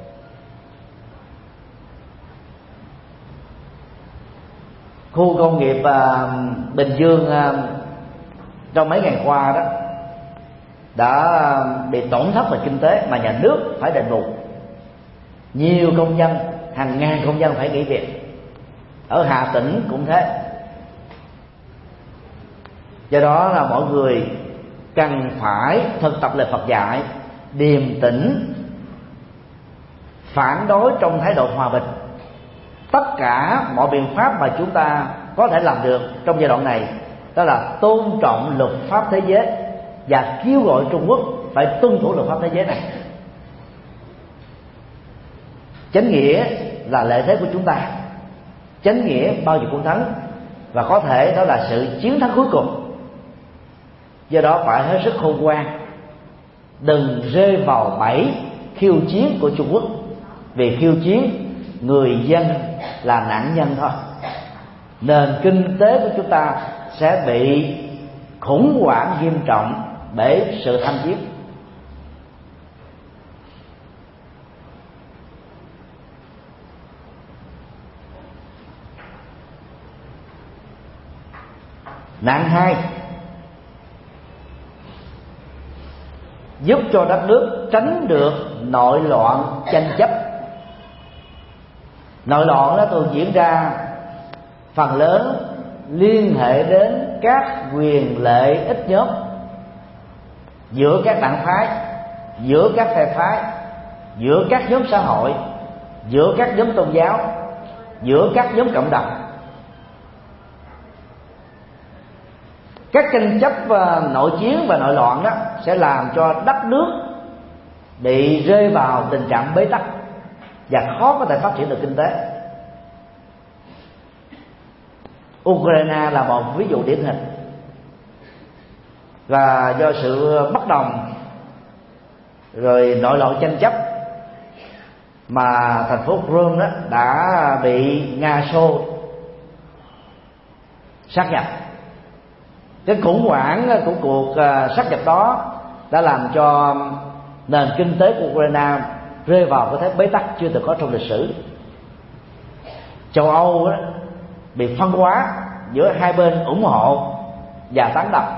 Khu công nghiệp Bình Dương trong mấy ngày qua đó đã bị tổn thất về kinh tế mà nhà nước phải đền bù. Nhiều công nhân, hàng ngàn công nhân phải nghỉ việc. Ở Hà Tĩnh cũng thế. Do đó là mọi người cần phải thực tập lời Phật dạy, điềm tĩnh, phản đối trong thái độ hòa bình. Tất cả mọi biện pháp mà chúng ta có thể làm được trong giai đoạn này đó là tôn trọng luật pháp thế giới và kêu gọi Trung Quốc phải tuân thủ luật pháp thế giới này. Chánh nghĩa là lợi thế của chúng ta, chánh nghĩa bao giờ cũng thắng, và có thể đó là sự chiến thắng cuối cùng. Do đó phải hết sức khôn ngoan, đừng rơi vào bẫy khiêu chiến của Trung Quốc. Vì khiêu chiến, người dân là nạn nhân thôi. Nền kinh tế của chúng ta sẽ bị khủng hoảng nghiêm trọng bởi sự tham chiến. Nạn 2, giúp cho đất nước tránh được nội loạn tranh chấp. Nội loạn đó thường diễn ra phần lớn liên hệ đến các quyền lợi ích nhóm giữa các đảng phái, giữa các phe phái, giữa các nhóm xã hội, giữa các nhóm tôn giáo, giữa các nhóm cộng đồng. Các tranh chấp nội chiến và nội loạn đó sẽ làm cho đất nước bị rơi vào tình trạng bế tắc và khó có thể phát triển được kinh tế. Ukraine là một ví dụ điển hình. Và do sự bất đồng rồi nội loạn tranh chấp mà thành phố Rome đó đã bị Nga Xô sát nhập. Cái khủng hoảng của cuộc sát nhập đó đã làm cho nền kinh tế của Ukraine rơi vào cái thế bế tắc chưa từng có trong lịch sử. Châu Âu đó, bị phân hóa giữa hai bên ủng hộ và tán đập.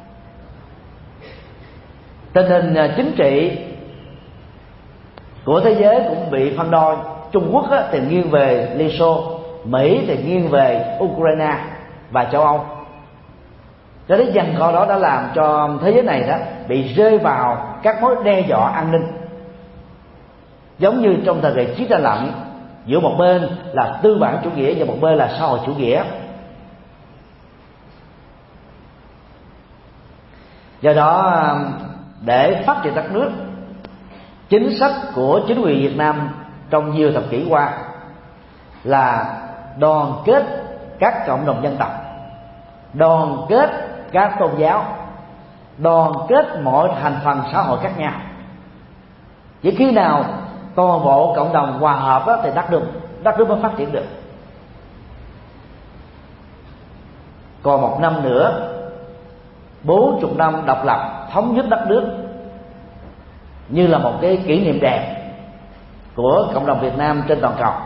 Tình hình chính trị của thế giới cũng bị phân đôi. Trung Quốc thì nghiêng về Liên Xô, Mỹ thì nghiêng về Ukraine và châu Âu. Cái đấy giằng co đó đã làm cho thế giới này đó bị rơi vào các mối đe dọa an ninh, giống như trong thời kỳ chiến tranh lạnh, giữa một bên là tư bản chủ nghĩa và một bên là xã hội chủ nghĩa. Do đó, để phát triển đất nước, chính sách của chính quyền Việt Nam trong nhiều thập kỷ qua là đoàn kết các cộng đồng dân tộc, đoàn kết các tôn giáo, đoàn kết mọi thành phần xã hội khác nhau. Chỉ khi nào toàn bộ cộng đồng hòa hợp đó, thì đất nước mới phát triển được. Còn một năm nữa, 40 năm độc lập thống nhất đất nước như là một cái kỷ niệm đẹp của cộng đồng Việt Nam trên toàn cầu.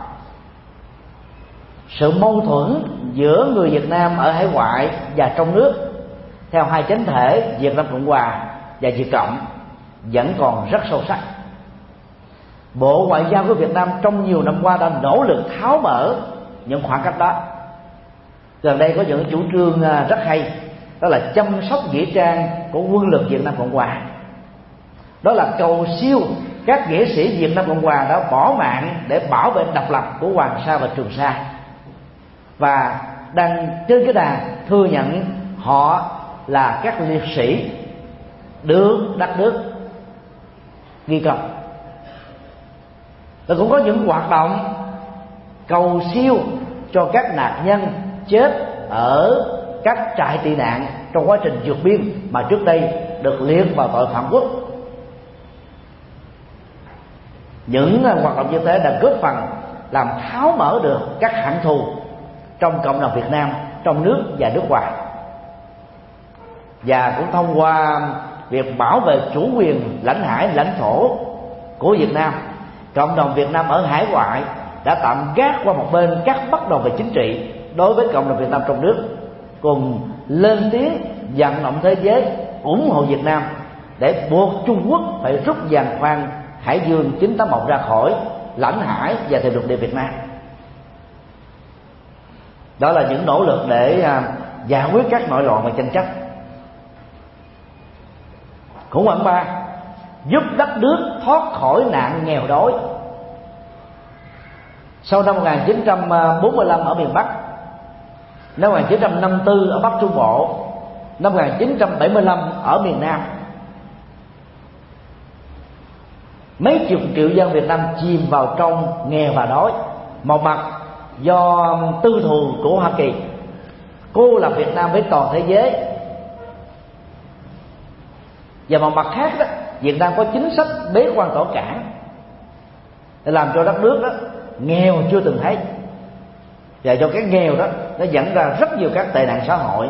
Sự mâu thuẫn giữa người Việt Nam ở hải ngoại và trong nước theo hai chánh thể Việt Nam Cộng Hòa và Việt Cộng vẫn còn rất sâu sắc. Bộ Ngoại giao của Việt Nam trong nhiều năm qua đã nỗ lực tháo mở những khoảng cách đó. Gần đây có những chủ trương rất hay, đó là chăm sóc nghĩa trang của quân lực Việt Nam Cộng Hòa. Đó là cầu siêu các nghĩa sĩ Việt Nam Cộng Hòa đã bỏ mạng để bảo vệ độc lập của Hoàng Sa và Trường Sa, và đang trên cái đà thừa nhận họ là các liệt sĩ được đất nước ghi công. Và cũng có những hoạt động cầu siêu cho các nạn nhân chết ở các trại tị nạn trong quá trình vượt biên mà trước đây được liệt vào tội phạm quốc. Những hoạt động như thế đã góp phần làm tháo mở được các hận thù trong cộng đồng Việt Nam trong nước và nước ngoài, và cũng thông qua việc bảo vệ chủ quyền lãnh hải lãnh thổ của Việt Nam, cộng đồng Việt Nam ở hải ngoại đã tạm gác qua một bên các bất đồng về chính trị đối với cộng đồng Việt Nam trong nước, cùng lên tiếng vận động thế giới ủng hộ Việt Nam để buộc Trung Quốc phải rút giàn khoan Hải Dương 981 ra khỏi lãnh hải và thềm lục địa Việt Nam. Đó là những nỗ lực để giải quyết các nội loạn và tranh chấp. Khủng hoảng 3, giúp đất nước thoát khỏi nạn nghèo đói. Sau năm 1945 ở miền Bắc, năm 1954 ở Bắc Trung Bộ, năm 1975 ở miền Nam, mấy chục triệu dân Việt Nam chìm vào trong nghèo và đói. Một mặt do tư thù của Hoa Kỳ cô lập Việt Nam với toàn thế giới, và một mặt khác đó, Việt Nam có chính sách bế quan tỏ cảng để làm cho đất nước đó nghèo chưa từng thấy, và do cái nghèo đó nó dẫn ra rất nhiều các tệ nạn xã hội.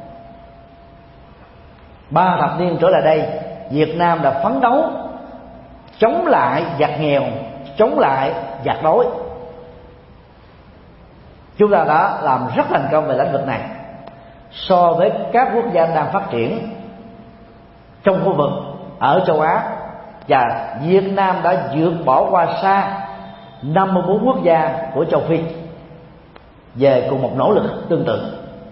3 thập niên trở lại đây, Việt Nam đã phấn đấu chống lại giặc nghèo, chống lại giặc đói. Chúng ta đã làm rất thành công về lĩnh vực này so với các quốc gia đang phát triển trong khu vực ở châu Á, và Việt Nam đã vượt bỏ qua xa 54 quốc gia của châu Phi về cùng một nỗ lực tương tự.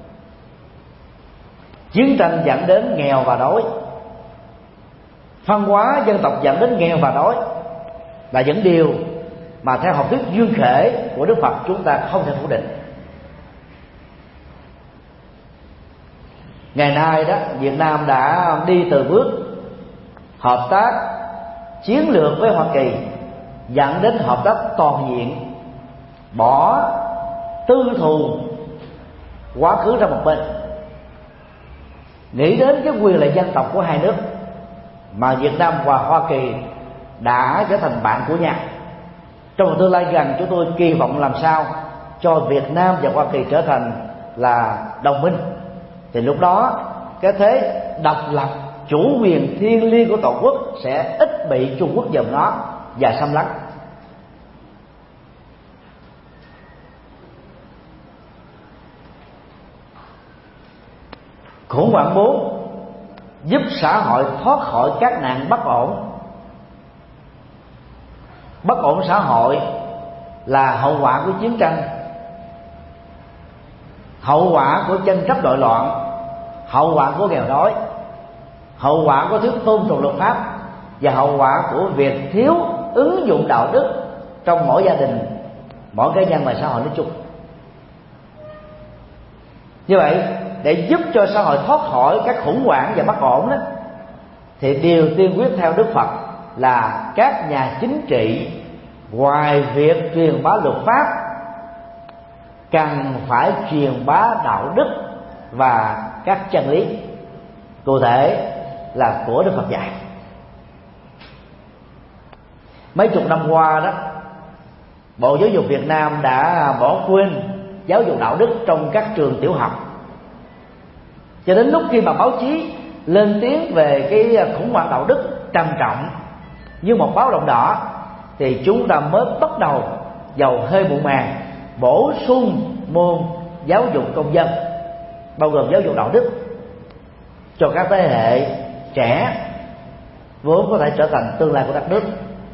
Chiến tranh dẫn đến nghèo và đói, phân hóa dân tộc dẫn đến nghèo và đói là những điều mà theo học thuyết duyên khể của Đức Phật chúng ta không thể phủ định. Ngày nay đó, Việt Nam đã đi từ bước hợp tác chiến lược với Hoa Kỳ dẫn đến hợp tác toàn diện, bỏ tư thù quá khứ ra một bên, nghĩ đến cái quyền lợi dân tộc của hai nước mà Việt Nam và Hoa Kỳ đã trở thành bạn của nhau. Trong một tương lai gần, chúng tôi kỳ vọng làm sao cho Việt Nam và Hoa Kỳ trở thành là đồng minh, thì lúc đó cái thế độc lập chủ quyền thiêng liêng của Tổ quốc sẽ ít bị Trung Quốc dòm ngó và xâm lấn. Khủng hoảng 4 giúp xã hội thoát khỏi các nạn bất ổn. Bất ổn xã hội là hậu quả của chiến tranh, hậu quả của tranh chấp nội loạn, hậu quả của nghèo đói, hậu quả của thiếu tôn trọng luật pháp, và hậu quả của việc thiếu ứng dụng đạo đức trong mỗi gia đình, mỗi cá nhân và xã hội nói chung. Như vậy, để giúp cho xã hội thoát khỏi các khủng hoảng và bất ổn đó, thì điều tiên quyết theo Đức Phật là các nhà chính trị ngoài việc truyền bá luật pháp cần phải truyền bá đạo đức và các chân lý, cụ thể là của Đức Phật dạy. Mấy chục năm qua đó, Bộ Giáo dục Việt Nam đã bỏ quên giáo dục đạo đức trong các trường tiểu học, cho đến lúc khi mà báo chí lên tiếng về cái khủng hoảng đạo đức trầm trọng như một báo động đỏ, thì chúng ta mới bắt đầu dầu hơi muộn màng bổ sung môn giáo dục công dân, bao gồm giáo dục đạo đức, cho các thế hệ trẻ vốn có thể trở thành tương lai của đất nước.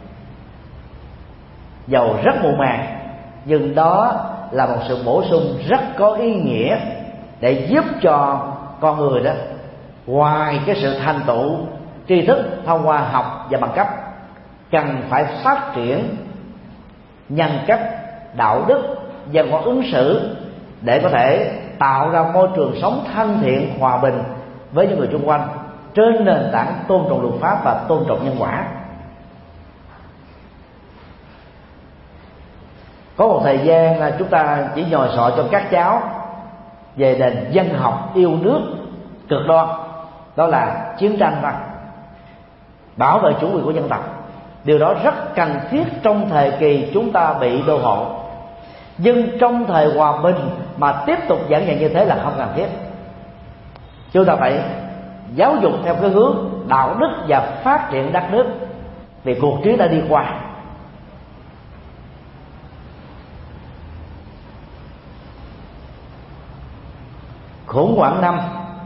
Dầu rất muộn màng, nhưng đó là một sự bổ sung rất có ý nghĩa để giúp cho con người đó, ngoài cái sự thành tựu tri thức thông qua học và bằng cấp, cần phải phát triển nhân cách, đạo đức, văn hóa ứng xử để có thể tạo ra môi trường sống thân thiện, hòa bình với những người xung quanh trên nền tảng tôn trọng luật pháp và tôn trọng nhân quả. Có một thời gian là chúng ta chỉ nhồi sọ cho các cháu về nền dân học yêu nước cực đoan, đó là chiến tranh thôi, bảo vệ chủ quyền của dân tộc. Điều đó rất cần thiết trong thời kỳ chúng ta bị đô hộ, nhưng trong thời hòa bình mà tiếp tục giảng dạy như thế là không cần thiết. Chúng ta phải giáo dục theo cái hướng đạo đức và phát triển đất nước, vì cuộc chiến đã đi qua. Khủng hoảng 5,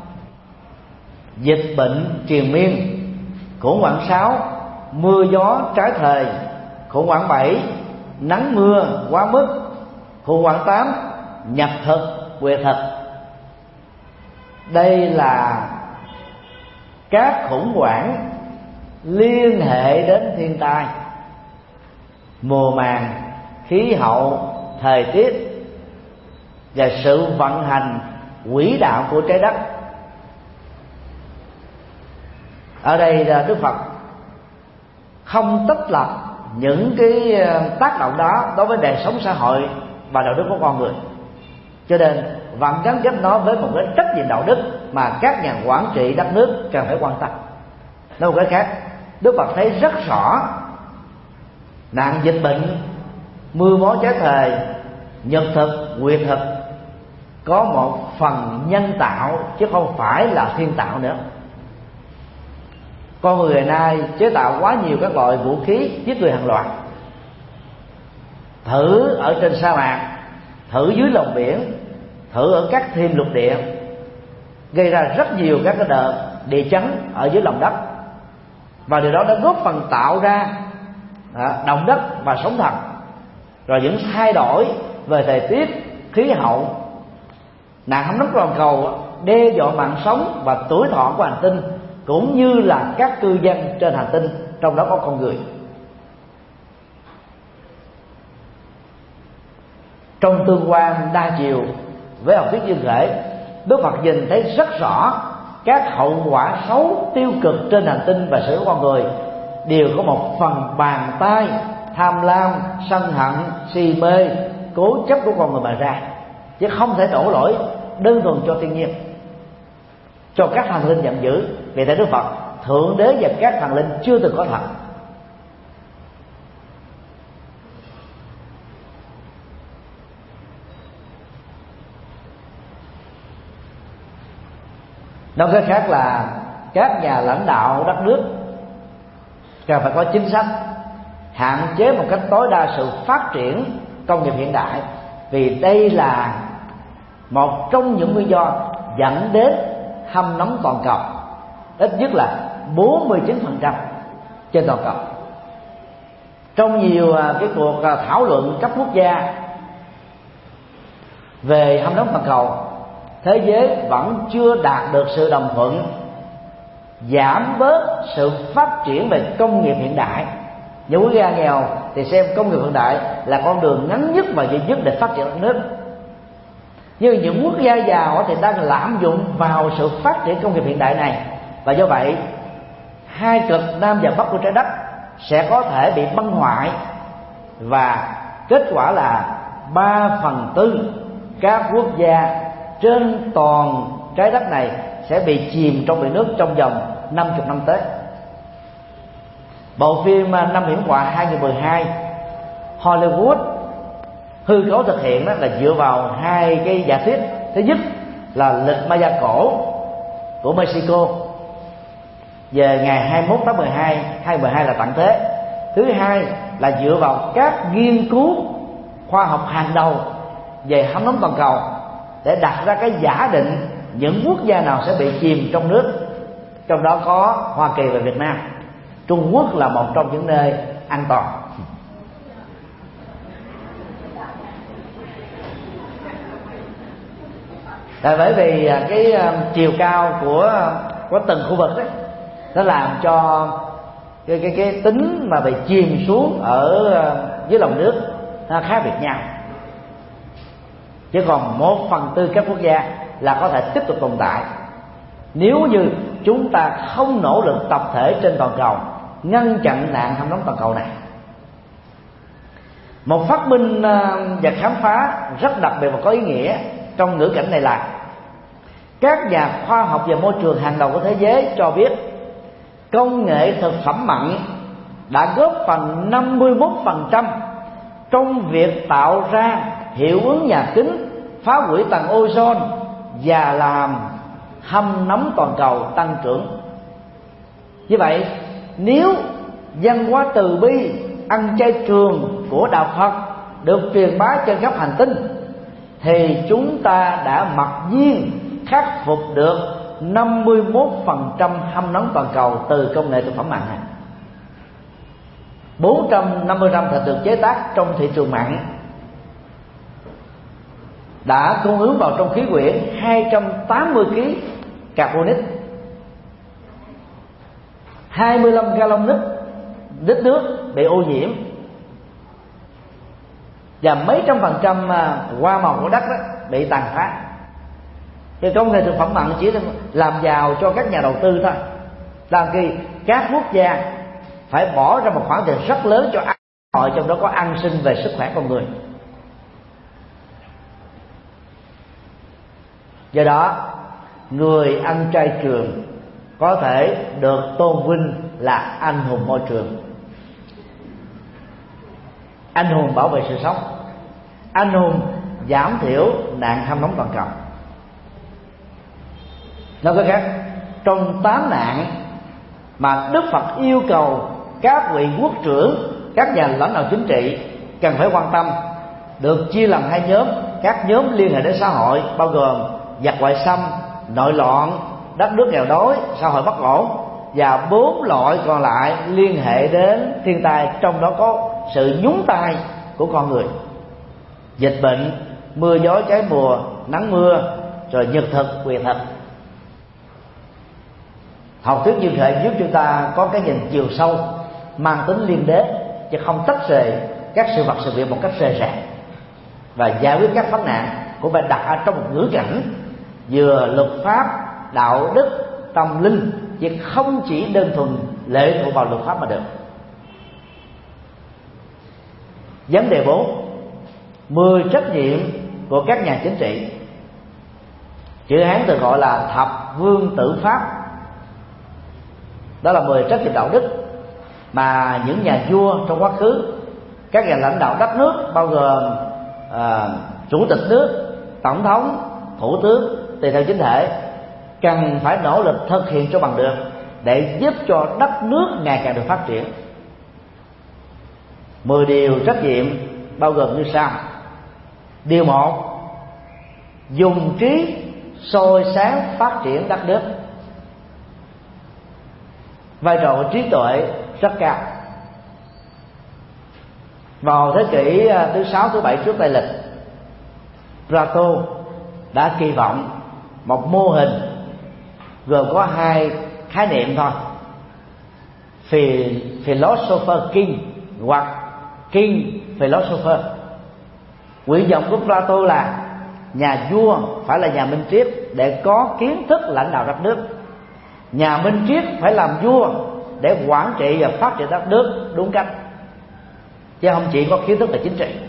dịch bệnh triền miên. Khủng hoảng 6, mưa gió trái thời. Khủng hoảng 7, nắng mưa quá mức. Khủng hoảng 8, nhập thực quyệt thực. Đây là các khủng hoảng liên hệ đến thiên tai, mùa màng, khí hậu, thời tiết và sự vận hành quỹ đạo của trái đất. Ở đây là Đức Phật không tách lập những cái tác động đó đối với đời sống xã hội và đạo đức của con người, cho nên vẫn gắn kết nó với một cái trách nhiệm đạo đức mà các nhà quản trị đất nước cần phải quan tâm. Nói một cái khác, Đức Phật thấy rất rõ nạn dịch bệnh, mưa gió trái thời, nhật thực, quyệt thực có một phần nhân tạo chứ không phải là thiên tạo nữa. Con người ngày nay chế tạo quá nhiều các loại vũ khí giết người hàng loạt, thử ở trên sa mạc, thử dưới lòng biển, thử ở các thềm lục địa, gây ra rất nhiều các cái đợt địa chấn ở dưới lòng đất, và điều đó đã góp phần tạo ra động đất và sóng thần. Rồi những thay đổi về thời tiết, khí hậu, nạn hâm nóng toàn cầu đe dọa mạng sống và tuổi thọ của hành tinh, cũng như là các cư dân trên hành tinh, trong đó có con người. Trong tương quan đa chiều với học thuyết duyên khởi, Đức Phật nhìn thấy rất rõ các hậu quả xấu tiêu cực trên hành tinh và sở hữu con người đều có một phần bàn tay tham lam, sân hận, si mê, cố chấp của con người mà ra, chứ không thể đổ lỗi đơn thuần cho thiên nhiên, cho các thần linh giận dữ. Vì thế Đức Phật, Thượng Đế và các thần linh chưa từng có thật. Nói cách khác là các nhà lãnh đạo đất nước cần phải có chính sách hạn chế một cách tối đa sự phát triển công nghiệp hiện đại, vì đây là một trong những nguyên do dẫn đến hâm nóng toàn cầu, ít nhất là 49% trên toàn cầu. Trong nhiều cái cuộc thảo luận cấp quốc gia về hâm nóng toàn cầu, thế giới vẫn chưa đạt được sự đồng thuận giảm bớt sự phát triển về công nghiệp hiện đại. Những quốc gia nghèo thì xem công nghiệp hiện đại là con đường ngắn nhất và duy nhất để phát triển đất nước, nhưng những quốc gia giàu thì đang lạm dụng vào sự phát triển công nghiệp hiện đại này, và do vậy hai cực nam và bắc của trái đất sẽ có thể bị băng hoại, và kết quả là 3/4 các quốc gia trên toàn trái đất này sẽ bị chìm trong biển nước trong vòng 50 năm tới. Bộ phim Năm hiểm họa 2012 Hollywood hư cấu thực hiện đó là dựa vào hai cái giả thuyết. Thứ nhất là lịch Maya cổ của Mexico về ngày 21 tháng 12 2012 là tận thế. Thứ hai là dựa vào các nghiên cứu khoa học hàng đầu về hâm nóng toàn cầu để đặt ra cái giả định những quốc gia nào sẽ bị chìm trong nước, trong đó có Hoa Kỳ và Việt Nam. Trung Quốc là một trong những nơi an toàn. Tại bởi vì cái chiều cao của từng khu vực đó, nó làm cho cái tính mà bị chìm xuống ở dưới lòng nước nó khác biệt nhau. Chứ còn 1/4 các quốc gia là có thể tiếp tục tồn tại nếu như chúng ta không nỗ lực tập thể trên toàn cầu ngăn chặn nạn hâm nóng toàn cầu này. Một phát minh và khám phá rất đặc biệt và có ý nghĩa trong ngữ cảnh này là các nhà khoa học về môi trường hàng đầu của thế giới cho biết công nghệ thực phẩm mặn đã góp phần 51% trong việc tạo ra hiệu ứng nhà kính, phá hủy tầng ozone và làm hâm nóng toàn cầu tăng trưởng. Như vậy, nếu văn hóa từ bi ăn chay trường của đạo Phật được truyền bá trên khắp hành tinh, thì chúng ta đã mặc nhiên khắc phục được 51% hâm nóng toàn cầu từ công nghệ thực phẩm mặn này. 450 năm thịt được chế tác trong thị trường mặn đã cung ứng vào trong khí quyển 280 kg carbonic, 25 gallon lít nước bị ô nhiễm, và mấy trăm % hoa màu của đất đó bị tàn phá. Thì công nghệ thực phẩm mặn chỉ làm giàu cho các nhà đầu tư thôi, đang khi các quốc gia phải bỏ ra một khoản tiền rất lớn cho ăn hội, trong đó có an sinh về sức khỏe con người. Do đó, người ăn chay trường có thể được tôn vinh là anh hùng môi trường, anh hùng bảo vệ sự sống, anh hùng giảm thiểu nạn hâm nóng toàn cầu. Nói cách khác, trong 8 nạn mà Đức Phật yêu cầu các vị quốc trưởng, các nhà lãnh đạo chính trị cần phải quan tâm, được chia làm hai nhóm. Các nhóm liên hệ đến xã hội bao gồm giặc ngoại xâm, nội loạn, đất nước nghèo đói, xã hội bất ổn, và 4 loại còn lại liên hệ đến thiên tai, trong đó có sự nhúng tay của con người: dịch bệnh, mưa gió trái mùa, nắng mưa, rồi nhật thực, quyền thực. Học thuyết như thể giúp chúng ta có cái nhìn chiều sâu mang tính liên đới, chứ không tách rời các sự vật sự việc một cách rời rạc, và giải quyết các vấn nạn cũng phải đặt ở trong một ngữ cảnh vừa luật pháp, đạo đức, tâm linh, chứ không chỉ đơn thuần lệ thuộc vào luật pháp mà được. Vấn đề 4: 10 trách nhiệm của các nhà chính trị. Chữ Hán được gọi là thập vương tử pháp. Đó là 10 trách nhiệm đạo đức mà những nhà vua trong quá khứ, các nhà lãnh đạo đất nước bao gồm chủ tịch nước, tổng thống, thủ tướng tùy theo chính thể, cần phải nỗ lực thực hiện cho bằng được để giúp cho đất nước ngày càng được phát triển. 10 điều trách nhiệm bao gồm như sau. Điều 1, dùng trí soi sáng phát triển đất nước. Vai trò của trí tuệ rất cao. Vào thế kỷ thứ 6, thứ 7 trước Tây lịch, Plato đã kỳ vọng một mô hình gồm có 2 khái niệm thôi: philosopher king hoặc king philosopher. Nguyện vọng của Plato là nhà vua phải là nhà minh triết để có kiến thức lãnh đạo đất nước, nhà minh triết phải làm vua để quản trị và phát triển đất nước đúng cách, chứ không chỉ có kiến thức về chính trị.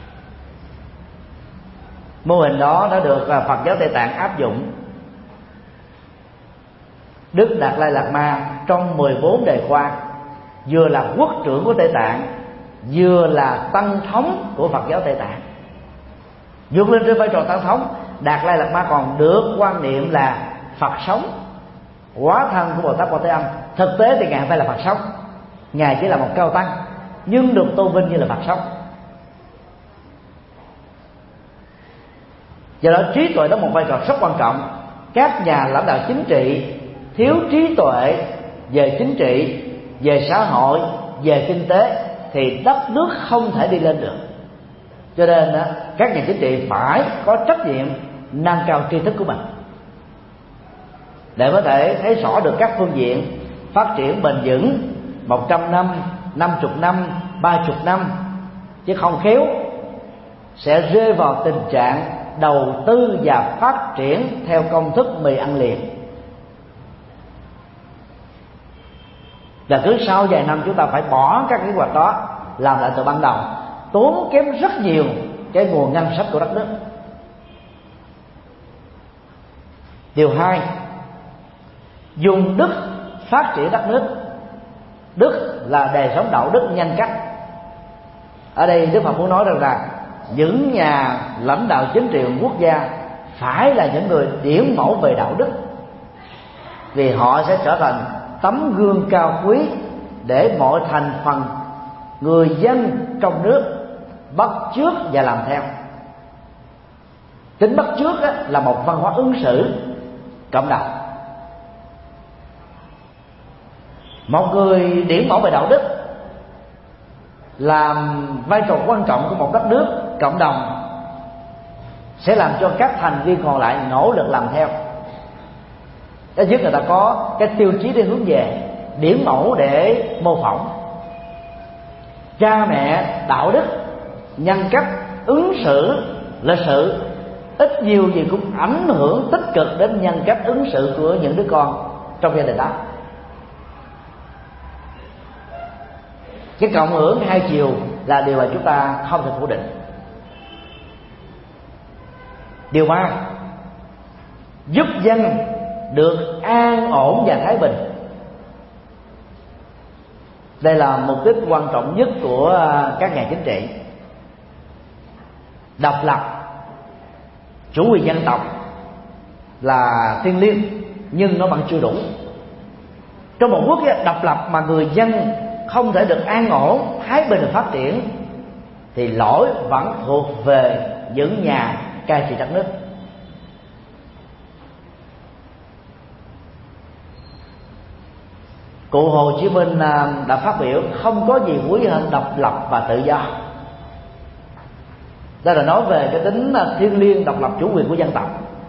Mô hình đó đã được Phật giáo Tây Tạng áp dụng. Đức Đạt Lai Lạt Ma trong 14 đời qua vừa là quốc trưởng của Tây Tạng, vừa là tăng thống của Phật giáo Tây Tạng. Vượt lên trên vai trò tăng thống, Đạt Lai Lạt Ma còn được quan niệm là Phật sống, hóa thân của Bồ Tát Quan Thế Âm. Thực tế thì Ngài không phải là Phật sống, Ngài chỉ là một cao tăng, nhưng được tôn vinh như là Phật sống. Do đó trí tuệ đóng một vai trò rất quan trọng. Các nhà lãnh đạo chính trị thiếu trí tuệ về chính trị, về xã hội, về kinh tế thì đất nước không thể đi lên được. Cho nên các nhà chính trị phải có trách nhiệm nâng cao tri thức của mình để có thể thấy rõ được các phương diện phát triển bền vững 100 năm, 50 năm, 30 năm, chứ không khéo sẽ rơi vào tình trạng đầu tư và phát triển theo công thức mì ăn liền. Và cứ sau vài năm chúng ta phải bỏ các kế hoạch đó, làm lại từ ban đầu, tốn kém rất nhiều cái nguồn ngân sách của đất nước. Điều 2, dùng đức phát triển đất nước. Đức là đời sống đạo đức nhân cách. Ở đây Đức Phật muốn nói rằng là những nhà lãnh đạo chính trị quốc gia phải là những người điển mẫu về đạo đức, vì họ sẽ trở thành tấm gương cao quý để mọi thành phần người dân trong nước bắt chước và làm theo. Tính bắt chước là một văn hóa ứng xử cộng đồng. Một người điển mẫu về đạo đức làm vai trò quan trọng của một đất nước, cộng đồng, sẽ làm cho các thành viên còn lại nỗ lực làm theo. Ít nhất người ta có cái tiêu chí để hướng về, điển mẫu để mô phỏng. Cha mẹ đạo đức, nhân cách, ứng xử, lịch sự ít nhiều gì cũng ảnh hưởng tích cực đến nhân cách ứng xử của những đứa con trong gia đình đó. Cái cộng hưởng hai chiều là điều mà chúng ta không thể phủ định. Điều 3, giúp dân được an ổn và thái bình. Đây là mục đích quan trọng nhất của các nhà chính trị. Độc lập, chủ quyền dân tộc là thiêng liêng, nhưng nó vẫn chưa đủ. Trong một quốc gia độc lập mà người dân không thể được an ổn, thái bình và phát triển thì lỗi vẫn thuộc về những nhà cai trị đất nước. Cụ Hồ Chí Minh đã phát biểu không có gì quý hơn độc lập và tự do. Đây là nói về cái tính thiêng liêng, độc lập, chủ quyền của dân tộc.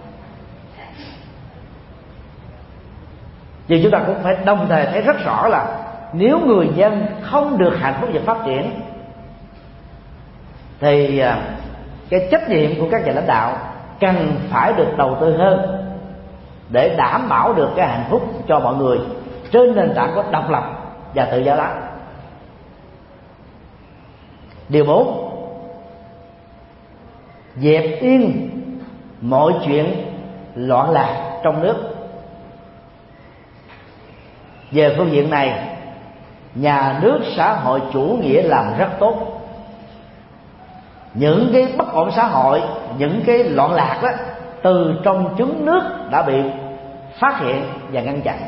Vì chúng ta cũng phải đồng thời thấy rất rõ là nếu người dân không được hạnh phúc và phát triển thì cái trách nhiệm của các nhà lãnh đạo cần phải được đầu tư hơn để đảm bảo được cái hạnh phúc cho mọi người trên nền tảng của độc lập và tự do đó. Điều 4, dẹp yên mọi chuyện loạn lạc trong nước. Về phương diện này, nhà nước xã hội chủ nghĩa làm rất tốt. Những cái bất ổn xã hội, những cái loạn lạc đó, từ trong trứng nước đã bị phát hiện và ngăn chặn.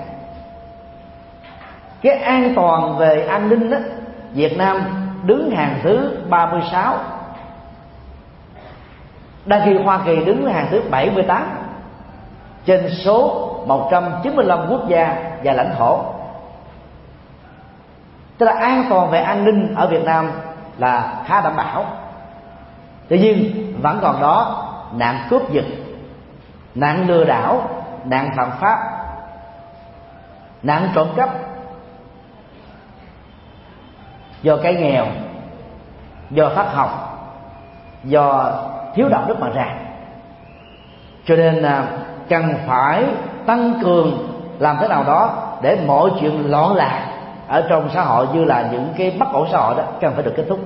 Cái an toàn về an ninh đó, Việt Nam đứng hàng thứ 36, đang khi Hoa Kỳ đứng hàng thứ 78 trên số 195 quốc gia và lãnh thổ. Tức là an toàn về an ninh ở Việt Nam là khá đảm bảo. Tuy nhiên vẫn còn đó nạn cướp giật, nạn lừa đảo, nạn phạm pháp, nạn trộm cắp, do cái nghèo, do thất học, do thiếu đạo đức mà ra. Cho nên cần phải tăng cường làm thế nào đó để mọi chuyện loạn lạc ở trong xã hội, như là những cái bất ổn xã hội đó, cần phải được kết thúc.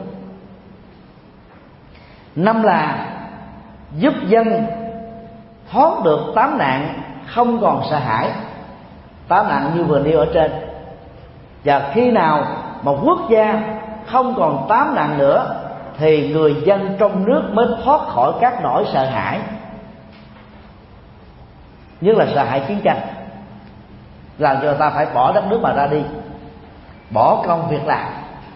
5 là giúp dân thoát được tám nạn, không còn sợ hãi. Tám nạn như vừa nêu ở trên. Và khi nào một quốc gia không còn tám nạn nữa thì người dân trong nước mới thoát khỏi các nỗi sợ hãi, nhất là sợ hãi chiến tranh, làm cho người ta phải bỏ đất nước mà ra đi, bỏ công việc làm.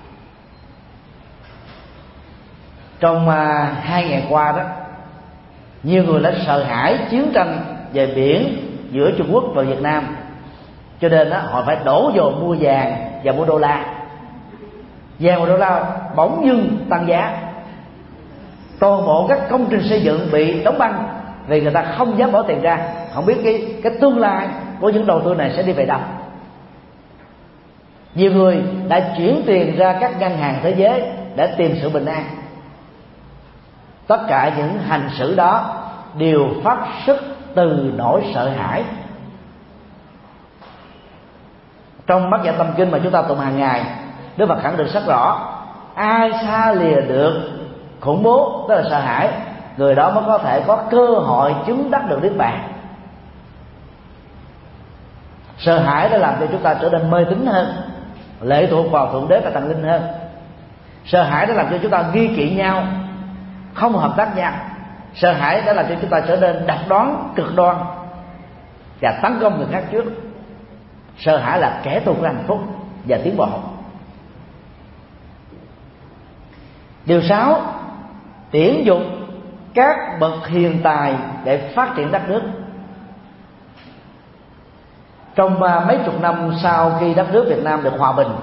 Trong 2 ngày qua đó, nhiều người đã sợ hãi chiến tranh về biển giữa Trung Quốc và Việt Nam, cho nên đó, họ phải đổ vô mua vàng và mua đô la. Vàng và đô la bỗng dưng tăng giá, toàn bộ các công trình xây dựng bị đóng băng vì người ta không dám bỏ tiền ra, không biết cái tương lai của những đầu tư này sẽ đi về đâu. Nhiều người đã chuyển tiền ra các ngân hàng thế giới để tìm sự bình an. Tất cả những hành xử đó đều phát xuất từ nỗi sợ hãi. Trong Bát Nhã Tâm Kinh mà chúng ta tụng hàng ngày, Đức Phật khẳng định rất rõ: ai xa lìa được khủng bố, tức là sợ hãi, người đó mới có thể có cơ hội chứng đắc được niết bàn. Sợ hãi đã làm cho chúng ta trở nên mê tín hơn, lệ thuộc vào thượng đế và thần linh hơn. Sợ hãi đã làm cho chúng ta nghi kỵ nhau, không hợp tác nhau. Sợ hãi đã làm cho chúng ta trở nên độc đoán, cực đoan và tấn công người khác trước. Sợ hãi là kẻ thù của hạnh phúc và tiến bộ. Điều 6, tuyển dụng các bậc hiền tài để phát triển đất nước. Trong mấy chục năm sau khi đất nước Việt Nam được hòa bình,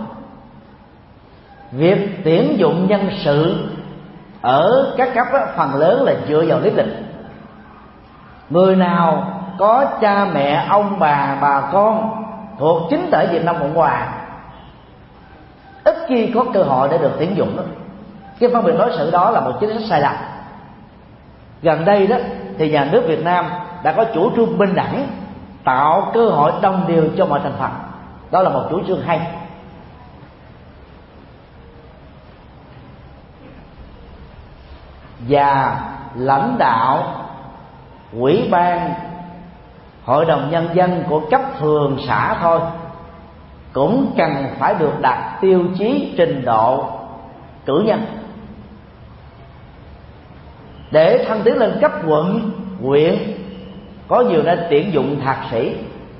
việc tuyển dụng nhân sự ở các cấp đó, phần lớn là dựa vào lý lịch. Người nào có cha mẹ, ông bà con thuộc chính thể Việt Nam Cộng Hòa ít khi có cơ hội để được tuyển dụng đó. Cái phân biệt đối xử đó là một chính sách sai lầm. Gần đây đó thì nhà nước Việt Nam đã có chủ trương bình đẳng, tạo cơ hội đồng đều cho mọi thành phần. Đó là một chủ trương hay. Và lãnh đạo ủy ban, hội đồng nhân dân của cấp phường xã thôi cũng cần phải được đặt tiêu chí trình độ cử nhân, để thăng tiến lên cấp quận, huyện, có nhiều nơi tuyển dụng thạc sĩ.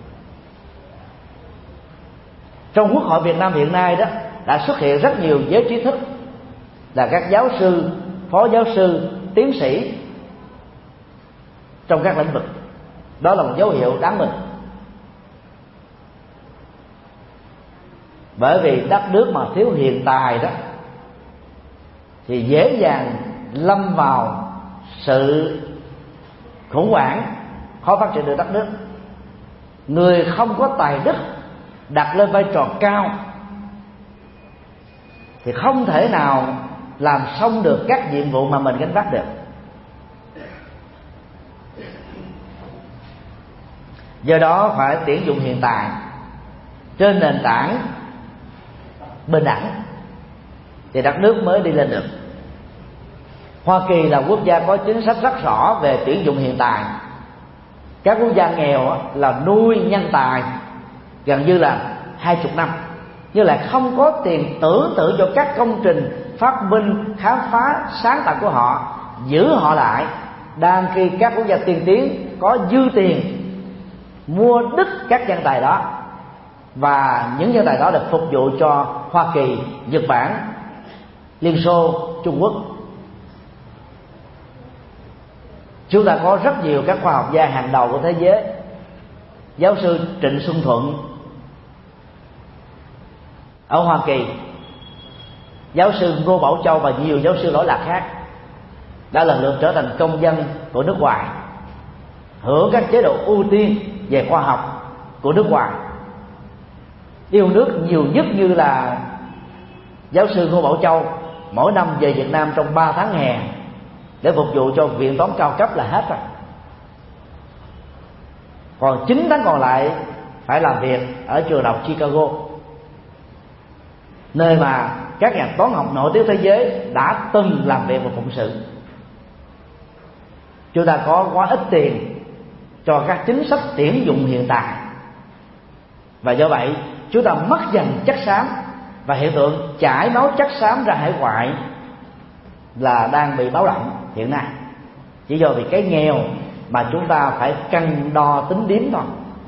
Trong Quốc hội Việt Nam hiện nay đó đã xuất hiện rất nhiều giới trí thức, là các giáo sư, phó giáo sư, tiến sĩ trong các lĩnh vực. Đó là một dấu hiệu đáng mừng, bởi vì đất nước mà thiếu hiền tài đó thì dễ dàng lâm vào sự khủng hoảng, khó phát triển được đất nước. Người không có tài đức đặt lên vai trò cao thì không thể nào làm xong được các nhiệm vụ mà mình gánh vác được. Do đó phải tuyển dụng hiện tại trên nền tảng bình đẳng thì đất nước mới đi lên được. Hoa Kỳ là quốc gia có chính sách rất rõ về tuyển dụng hiện tại. Các quốc gia nghèo là nuôi nhân tài gần như là 20 năm, nhưng lại không có tiền tưởng tượng cho các công trình phát minh, khám phá, sáng tạo của họ, giữ họ lại. Đang khi các quốc gia tiên tiến có dư tiền mua đứt các nhân tài đó, và những nhân tài đó được phục vụ cho Hoa Kỳ, Nhật Bản, Liên Xô, Trung Quốc. Chúng ta có rất nhiều các khoa học gia hàng đầu của thế giới. Giáo sư Trịnh Xuân Thuận ở Hoa Kỳ, giáo sư Ngô Bảo Châu và nhiều giáo sư lỗi lạc khác đã lần lượt trở thành công dân của nước ngoài, hưởng các chế độ ưu tiên về khoa học của nước ngoài. Yêu nước nhiều nhất như là giáo sư Ngô Bảo Châu, mỗi năm về Việt Nam trong 3 tháng hè để phục vụ cho viện toán cao cấp là hết rồi. Còn 9 tháng còn lại phải làm việc ở trường đại học Chicago, nơi mà các nhà toán học nổi tiếng thế giới đã từng làm việc và phụng sự. Chúng ta có quá ít tiền cho các chính sách tuyển dụng hiện tại, và do vậy chúng ta mất dần chất xám, và hiện tượng chảy máu chất xám ra hải ngoại là đang bị báo động hiện nay, chỉ do vì cái nghèo mà chúng ta phải cân đo tính điếm thôi.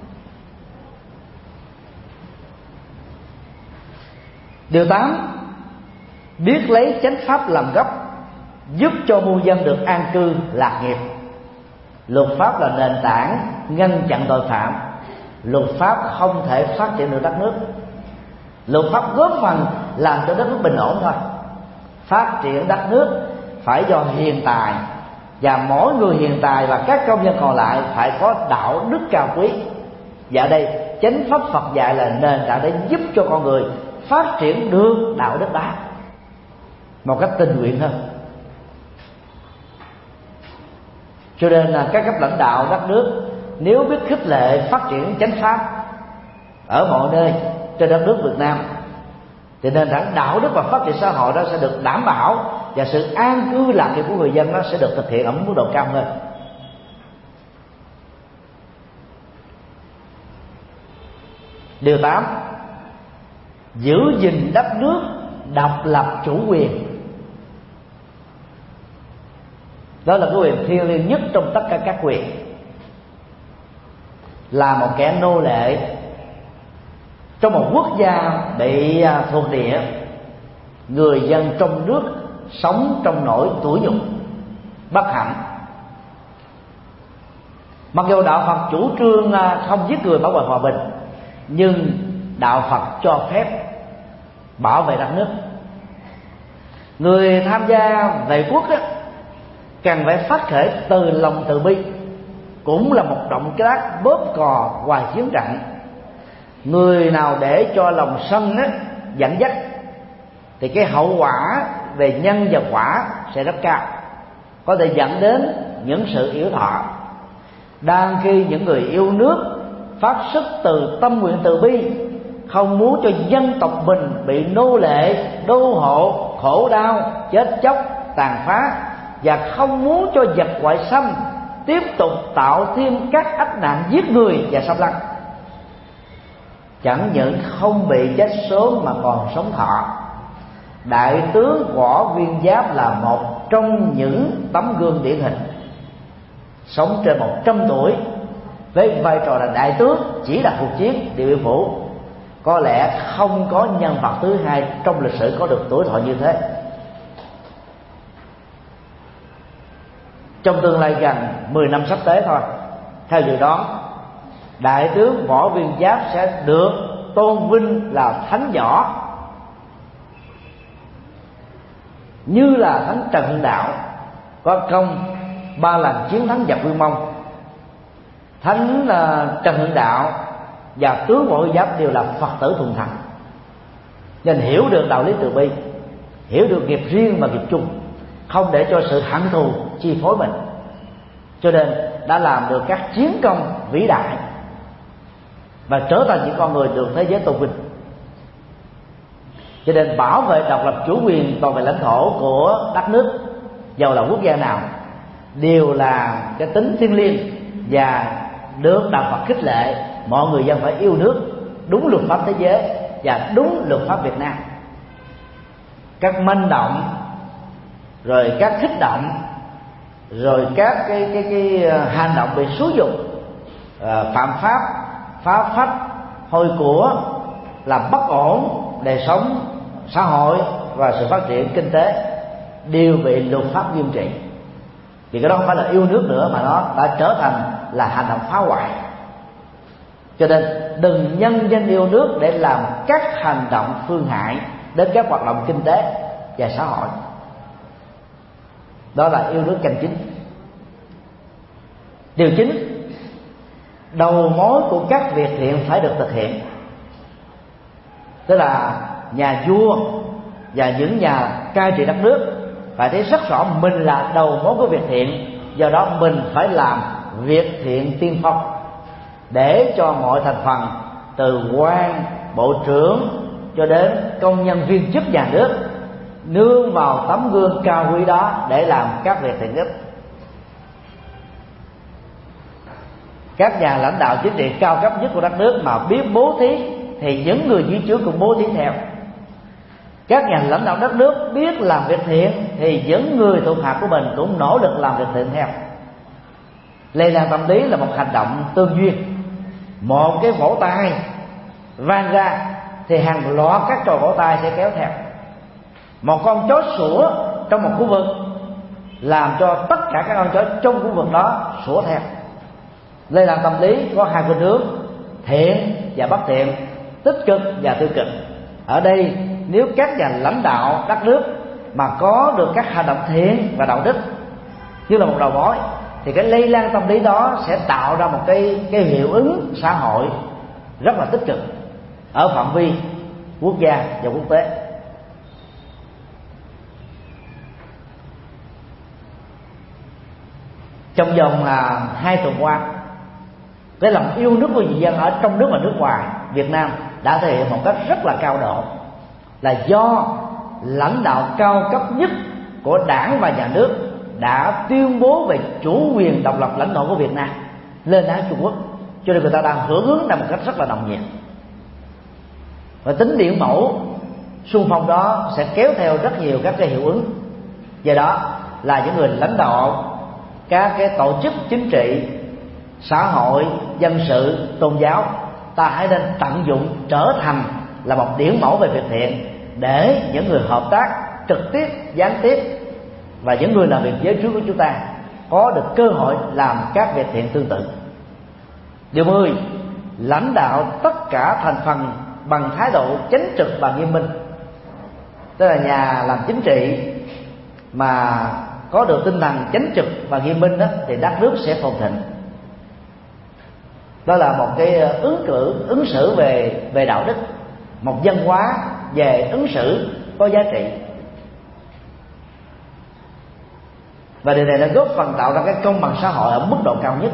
Điều 8, biết lấy chánh pháp làm gốc, giúp cho muôn dân được an cư lạc nghiệp. Luật pháp là nền tảng ngăn chặn tội phạm. Luật pháp không thể phát triển được đất nước. Luật pháp góp phần làm cho đất nước bình ổn thôi. Phát triển đất nước phải do hiền tài, và mỗi người hiền tài và các công dân còn lại phải có đạo đức cao quý. Và ở đây chánh pháp Phật dạy là nền tảng để giúp cho con người phát triển được đạo đức đó một cách tình nguyện hơn. Cho nên là các cấp lãnh đạo đất nước nếu biết khích lệ phát triển chánh pháp ở mọi nơi trên đất nước Việt Nam, thì nền tảng đạo đức và phát triển xã hội đó sẽ được đảm bảo, và sự an cư lạc nghiệp của người dân nó sẽ được thực hiện ở mức độ cao hơn. Điều 8, giữ gìn đất nước độc lập chủ quyền. Đó là cái quyền thiêng liêng nhất trong tất cả các quyền. Là một kẻ nô lệ trong một quốc gia bị thuộc địa, người dân trong nước sống trong nỗi tủi nhục bất hạnh. Mặc dù đạo Phật chủ trương không giết người, bảo vệ hòa bình, nhưng đạo Phật cho phép bảo vệ đất nước. Người tham gia vệ quốc đó, cần phải phát khởi từ lòng từ bi, cũng là một động tác bóp cò ngoài chiến trận. Người nào để cho lòng sân đó dẫn dắt thì cái hậu quả về nhân và quả sẽ rất cao, có thể dẫn đến những sự yếu thọ. Đang khi những người yêu nước phát xuất từ tâm nguyện từ bi, không muốn cho dân tộc mình bị nô lệ, đô hộ, khổ đau, chết chóc, tàn phá, và không muốn cho giặc ngoại xâm tiếp tục tạo thêm các ách nạn giết người và xâm lăng, chẳng những không bị chết sớm mà còn sống thọ. Đại tướng Võ Nguyên Giáp là một trong những tấm gương điển hình, sống trên 100 tuổi với vai trò là đại tướng, chỉ là cuộc chiến Điện Biên Phủ. Có lẽ không có nhân vật thứ hai trong lịch sử có được tuổi thọ như thế. Trong tương lai gần 10 năm sắp tới thôi, theo dự đoán, đại tướng Võ Nguyên Giáp sẽ được tôn vinh là thánh võ, như là thánh Trần Hưng Đạo có công 3 lần chiến thắng giặc Nguyên Mông. Thánh Trần Hưng Đạo và tướng Võ Nguyên Giáp đều là Phật tử thuần thành, nên hiểu được đạo lý từ bi, hiểu được nghiệp riêng và nghiệp chung, không để cho sự hận thù chi phối mình, cho nên đã làm được các chiến công vĩ đại và trở thành những con người được thế giới tôn vinh. Cho nên bảo vệ độc lập chủ quyền toàn vẹn lãnh thổ của đất nước, dầu là quốc gia nào, đều là cái tính thiêng liêng và được đạo Phật khích lệ mọi người dân phải yêu nước đúng luật pháp thế giới và đúng luật pháp Việt Nam. Các manh động, rồi các kích động, rồi các cái hành động bị xúi dục phạm pháp, phá phách, hôi của, làm bất ổn đời sống xã hội và sự phát triển kinh tế đều bị luật pháp nghiêm trị. Vì cái đó không phải là yêu nước nữa, mà nó đã trở thành là hành động phá hoại. Cho nên đừng nhân danh yêu nước để làm các hành động phương hại đến các hoạt động kinh tế và xã hội. Đó là yêu nước chân chính. Điều chính, đầu mối của các việc thiện phải được thực hiện. Tức là nhà vua và những nhà cai trị đất nước phải thấy rất rõ mình là đầu mối của việc thiện, do đó mình phải làm việc thiện tiên phong, để cho mọi thành phần từ quan, bộ trưởng cho đến công nhân viên chức nhà nước nương vào tấm gương cao quý đó để làm các việc thiện ích. Các nhà lãnh đạo chính trị cao cấp nhất của đất nước mà biết bố thí thì những người dưới trướng cũng bố thí theo. Các nhà lãnh đạo đất nước biết làm việc thiện thì những người thuộc hạ của mình cũng nỗ lực làm việc thiện theo. Lây lan tâm lý là một hành động tương duyên. Một cái vỗ tay vang ra thì hàng loạt các trò vỗ tay sẽ kéo theo. Một con chó sủa trong một khu vực làm cho tất cả các con chó trong khu vực đó sủa theo. Lây lan tâm lý có hai khuynh hướng, thiện và bất thiện, tích cực và tiêu cực. Ở đây nếu các nhà lãnh đạo đất nước mà có được các hành động thiện và đạo đức như là một đầu mối, thì cái lây lan tâm lý đó sẽ tạo ra một cái hiệu ứng xã hội rất là tích cực ở phạm vi quốc gia và quốc tế. Trong vòng 2 tuần qua, cái lòng yêu nước của người dân ở trong nước và nước ngoài Việt Nam đã thể hiện một cách rất là cao độ, là do lãnh đạo cao cấp nhất của đảng và nhà nước đã tuyên bố về chủ quyền độc lập lãnh thổ của Việt Nam lên án Trung Quốc, cho nên người ta đang hưởng ứng một cách rất là nồng nhiệt. Và tính điển mẫu xung phong đó sẽ kéo theo rất nhiều các cái hiệu ứng. Do đó là những người lãnh đạo các cái tổ chức chính trị, xã hội, dân sự, tôn giáo, ta hãy nên tận dụng trở thành là một điển mẫu về việc thiện, để những người hợp tác trực tiếp, gián tiếp và những người làm việc giới trước của chúng ta có được cơ hội làm các việc thiện tương tự. Điều 10, lãnh đạo tất cả thành phần bằng thái độ chánh trực và nghiêm minh. Tức là nhà làm chính trị mà có được tinh thần chánh trực và nghiêm minh đó, thì đất nước sẽ phồn thịnh. Đó là một cái ứng xử về đạo đức, một văn hóa về ứng xử có giá trị. Và điều này đã góp phần tạo ra cái công bằng xã hội ở mức độ cao nhất.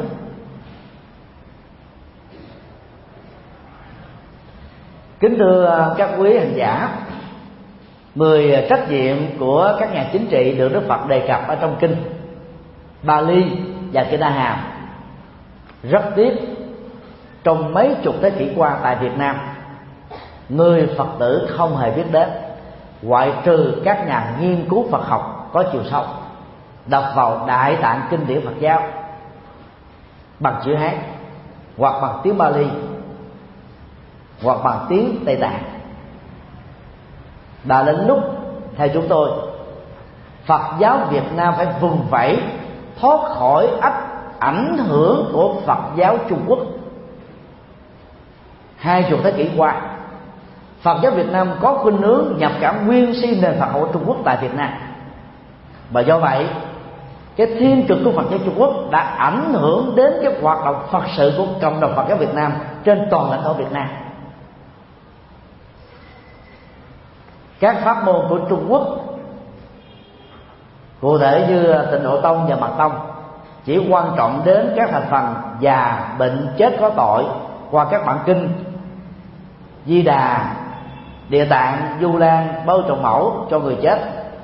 Kính thưa các quý hành giả, 10 trách nhiệm của các nhà chính trị được Đức Phật đề cập ở trong kinh Bali và kinh A Hàm. Rất tiếc, trong mấy chục thế kỷ qua tại Việt Nam, người Phật tử không hề biết đến, ngoại trừ các nhà nghiên cứu Phật học có chiều sâu, đọc vào Đại Tạng kinh điển Phật giáo bằng chữ Hán, hoặc bằng tiếng Bali, hoặc bằng tiếng Tây Tạng. Đã đến lúc theo chúng tôi, Phật giáo Việt Nam phải vùng vẫy thoát khỏi ảnh hưởng của Phật giáo Trung Quốc. 20 thế kỷ qua, Phật giáo Việt Nam có khuynh hướng nhập cảm nguyên si nền Phật học của Trung Quốc tại Việt Nam, và do vậy cái thiên cực của Phật giáo Trung Quốc đã ảnh hưởng đến cái hoạt động Phật sự của cộng đồng Phật giáo Việt Nam trên toàn lãnh thổ Việt Nam. Các pháp môn của Trung Quốc, cụ thể như Tịnh Độ Tông và Mật Tông, chỉ quan trọng đến các thành phần già, bệnh, chết có tội qua các bản kinh Di Đà, Địa Tạng, Du Lan, Bâu Trọng Mẫu cho người chết,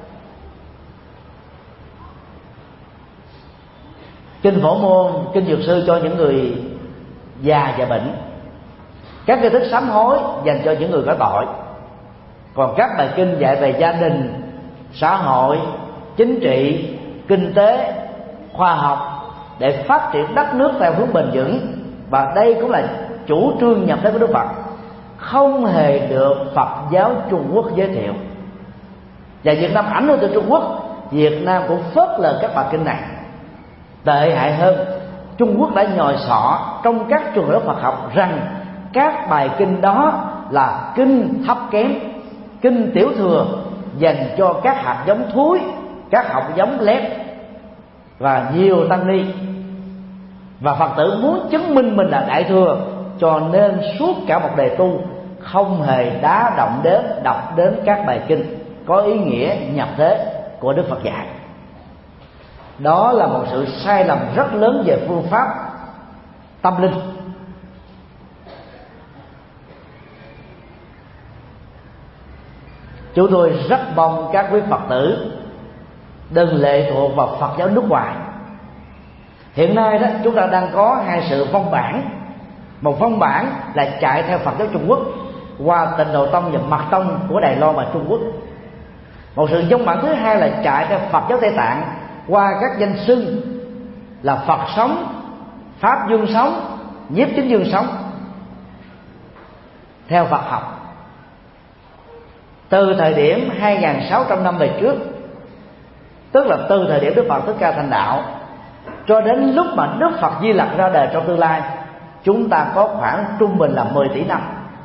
kinh Phổ Môn, kinh Dược Sư cho những người già và bệnh, các nghi thức sám hối dành cho những người có tội. Còn các bài kinh dạy về gia đình, xã hội, chính trị, kinh tế, khoa học để phát triển đất nước theo hướng bền vững và đây cũng là chủ trương nhập thế của Đức Phật, không hề được Phật giáo Trung Quốc giới thiệu. Và Việt Nam ảnh hưởng từ Trung Quốc, Việt Nam cũng phớt lờ các bài kinh này. Tệ hại hơn, Trung Quốc đã nhồi sọ trong các trường lớp Phật học rằng các bài kinh đó là kinh thấp kém, kinh tiểu thừa, dành cho các hạt giống thúi, các hạt giống lép và nhiều tăng ni. Và Phật tử muốn chứng minh mình là đại thừa, cho nên suốt cả một đề tu không hề đá động đến đọc đến các bài kinh có ý nghĩa nhập thế của Đức Phật dạy. Đó là một sự sai lầm rất lớn về phương pháp tâm linh. Chúng tôi rất mong các quý Phật tử đừng lệ thuộc vào Phật giáo nước ngoài. Hiện nay đó chúng ta đang có hai sự phong bản. Một phong bản là chạy theo Phật giáo Trung Quốc qua Tịnh Độ Tông và Mật Tông của Đài Loan và Trung Quốc. Một sự phong bản thứ hai là chạy theo Phật giáo Tây Tạng qua các danh xưng là Phật sống, Pháp Dương sống, Nhiếp Chính Dương sống theo Phật học. Từ thời điểm 2.600 năm về trước, tức là từ thời điểm Đức Phật Thích Ca thành đạo cho đến lúc mà Đức Phật Di Lặc ra đời trong tương lai, chúng ta có khoảng trung bình là 10 tỷ năm.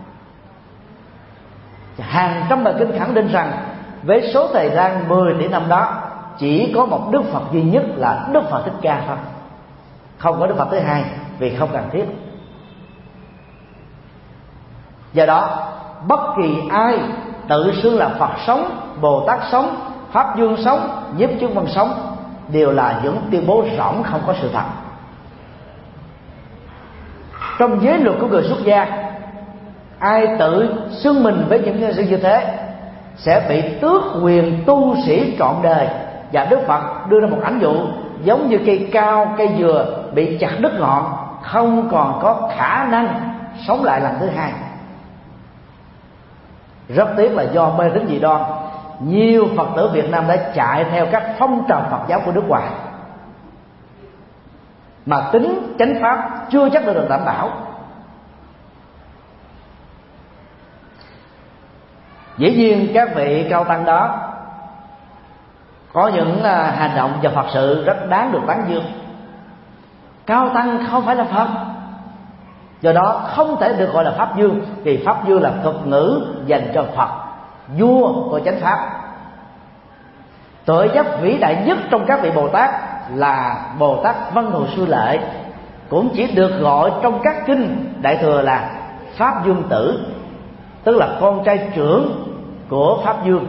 Hàng trăm bài kinh khẳng định rằng với số thời gian 10 tỷ năm đó, chỉ có một Đức Phật duy nhất là Đức Phật Thích Ca thôi, không có Đức Phật thứ hai, vì không cần thiết. Do đó bất kỳ ai tự xưng là Phật sống, Bồ Tát sống, Pháp Dương sống, Nhiếp Chứng Văn sống đều là những tuyên bố rỗng, không có sự thật. Trong giới luật của người xuất gia, ai tự xưng mình với những nhân sự như thế sẽ bị tước quyền tu sĩ trọn đời. Và Đức Phật đưa ra một ảnh dụ giống như cây cao, cây dừa bị chặt đứt ngọn, không còn có khả năng sống lại lần thứ hai. Rất tiếc là do mê tín dị đoan, nhiều Phật tử Việt Nam đã chạy theo các phong trào Phật giáo của nước ngoài, mà tính chánh pháp chưa chắc được đảm bảo. Dĩ nhiên các vị cao tăng đó có những hành động và Phật sự rất đáng được tán dương. Cao tăng không phải là Phật, do đó không thể được gọi là Pháp Dương, vì Pháp Dương là thuật ngữ dành cho Phật, vua của chánh pháp. Tội giác vĩ đại nhất trong các vị Bồ Tát là Bồ Tát Văn Thù Sư Lợi, cũng chỉ được gọi trong các kinh Đại Thừa là Pháp Dương Tử, tức là con trai trưởng của Pháp Dương.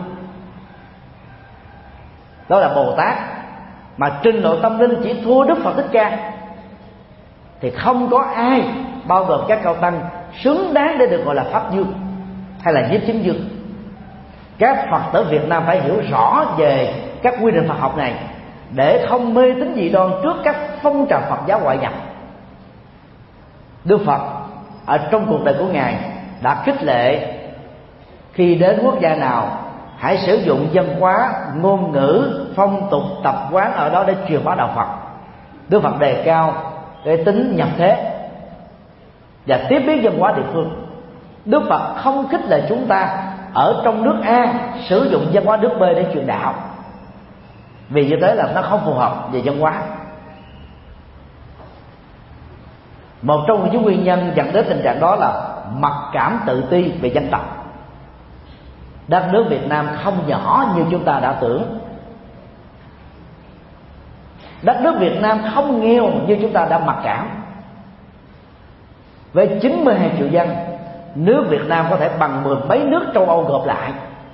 Đó là Bồ Tát mà trình độ tâm linh chỉ thua Đức Phật Thích Ca, thì không có ai bao gồm các cao tăng xứng đáng để được gọi là Pháp Dương hay là Nhiếp Chính Dương. Các Phật tử Việt Nam phải hiểu rõ về các quy định Phật học này để không mê tín dị đoan trước các phong trào Phật giáo ngoại nhập. Đức Phật ở trong cuộc đời của Ngài đã khích lệ khi đến quốc gia nào hãy sử dụng văn hóa, ngôn ngữ, phong tục, tập quán ở đó để truyền bá đạo Phật. Đức Phật đề cao cái tính nhập thế và tiếp biến văn hóa địa phương. Đức Phật không khích lệ chúng ta ở trong nước A sử dụng văn hóa nước B để truyền đạo, vì như thế là nó không phù hợp về văn hóa. Một trong những nguyên nhân dẫn đến tình trạng đó là mặc cảm tự ti về dân tộc. Đất nước Việt Nam không nhỏ như chúng ta đã tưởng. Đất nước Việt Nam không nghèo như chúng ta đã mặc cảm. Với 92 triệu dân, nước Việt Nam có thể bằng 10 mấy nước châu Âu gộp lại.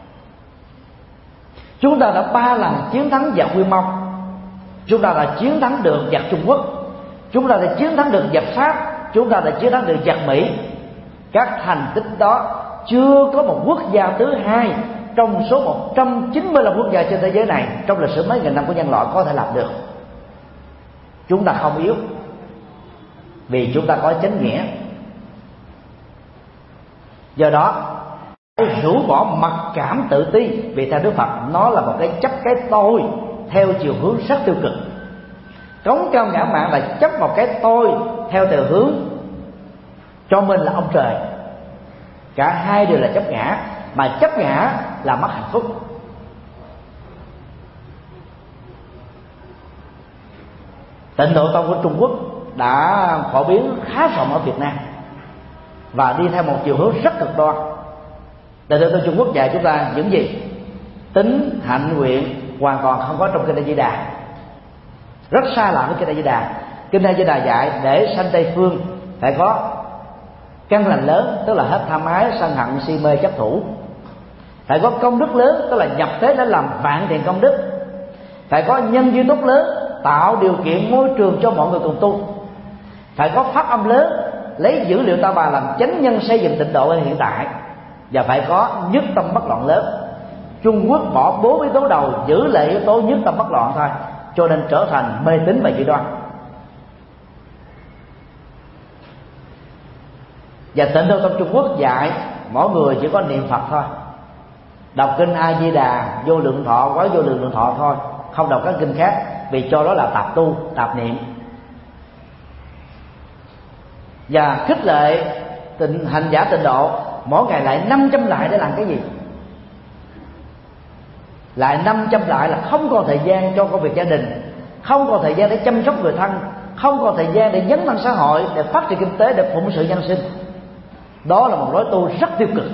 Chúng ta đã 3 lần chiến thắng giặc Nguyên Mông, chúng ta đã chiến thắng được giặc Trung Quốc, chúng ta đã chiến thắng được giặc Pháp, chúng ta đã chiến thắng được giặc Mỹ. Các thành tích đó chưa có một quốc gia thứ hai trong số 195 quốc gia trên thế giới này trong lịch sử mấy nghìn năm của nhân loại có thể làm được. Chúng ta không yếu vì chúng ta có chánh nghĩa. Do đó rũ bỏ mặc cảm tự ti, vì theo Đức Phật nó là một cái chấp cái tôi theo chiều hướng rất tiêu cực. Cống cao ngã mạn là chấp một cái tôi theo chiều hướng cho mình là ông trời. Cả hai đều là chấp ngã, mà chấp ngã là mất hạnh phúc. Tịnh Độ Tông của Trung Quốc đã phổ biến khá rộng ở Việt Nam và đi theo một chiều hướng rất cực đoan. Tịnh Độ Tông Trung Quốc dạy chúng ta những gì? Tính, hạnh, nguyện hoàn toàn không có trong Kinh A Di Đà, rất xa lạ với Kinh A Di Đà. Kinh A Di Đà dạy để sanh Tây Phương phải có căn lành lớn, tức là hết tham ái, sân hận, si mê, chấp thủ. Phải có công đức lớn, tức là nhập thế để làm vạn thiện công đức. Phải có nhân duyên tốt lớn, tạo điều kiện môi trường cho mọi người cùng tu. Phải có pháp âm lớn, lấy dữ liệu Ta Bà làm chánh nhân xây dựng tịnh độ ở hiện tại. Và phải có nhất tâm bất loạn lớn. Trung Quốc bỏ 4 yếu tố đầu, giữ lại yếu tố nhất tâm bất loạn thôi, cho nên trở thành mê tín và dị đoan. Và Tịnh Độ Tông Trung Quốc dạy mỗi người chỉ có niệm Phật thôi, đọc kinh A Di Đà, vô lượng thọ, quán vô lượng thọ thôi, không đọc các kinh khác, vì cho đó là tạp tu, tạp niệm. Và khích lệ hành giả tịnh độ mỗi ngày lại 500 lại để làm cái gì? Lại 500 lại là không còn thời gian cho công việc gia đình, không còn thời gian để chăm sóc người thân, không còn thời gian để dấn thân xã hội, để phát triển kinh tế, để phụng sự nhân sinh. Đó là một lối tu rất tiêu cực.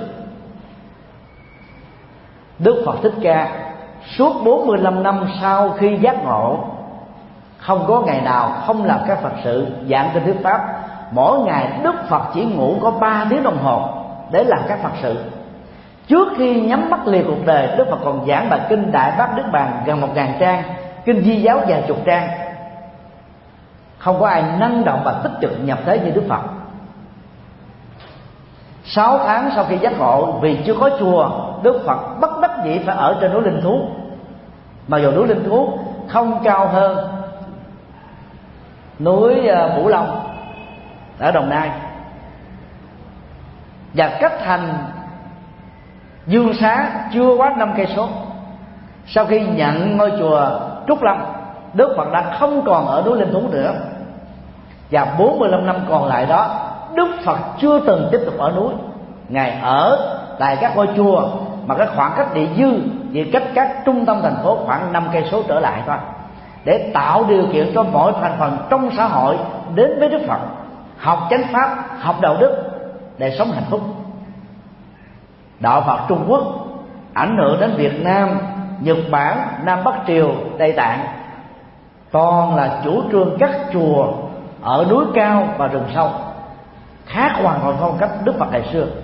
Đức Phật Thích Ca suốt 45 năm sau khi giác ngộ, không có ngày nào không làm các Phật sự giảng kinh thuyết pháp. Mỗi ngày Đức Phật chỉ ngủ có 3 tiếng đồng hồ để làm các Phật sự. Trước khi nhắm mắt lìa cuộc đời, Đức Phật còn giảng bài kinh Đại Bát Niết Bàn gần 1000 trang, kinh Di Giáo vài chục trang. Không có ai năng động và tích cực nhập thế như Đức Phật. 6 tháng sau khi giác ngộ, vì chưa có chùa, Đức Phật bất đắc dĩ phải ở trên núi Linh Thú. Mà dù núi Linh Thú không cao hơn núi Bửu Long ở Đồng Nai, và cách thành Dương Xá chưa quá 5 cây số. Sau khi nhận ngôi chùa Trúc Lâm, Đức Phật đã không còn ở núi Linh Thú nữa, và 45 năm còn lại đó, Đức Phật chưa từng tiếp tục ở núi. Ngài ở tại các ngôi chùa mà cái khoảng cách địa dư chỉ cách các trung tâm thành phố khoảng 5 cây số trở lại thôi, để tạo điều kiện cho mọi thành phần trong xã hội đến với Đức Phật, học chánh pháp, học đạo đức để sống hạnh phúc. Đạo Phật Trung Quốc ảnh hưởng đến Việt Nam, Nhật Bản, Nam Bắc Triều, Tây Tạng, toàn là chủ trương các chùa ở núi cao và rừng sâu, khác hoàn toàn phong cách Đức Phật ngày xưa.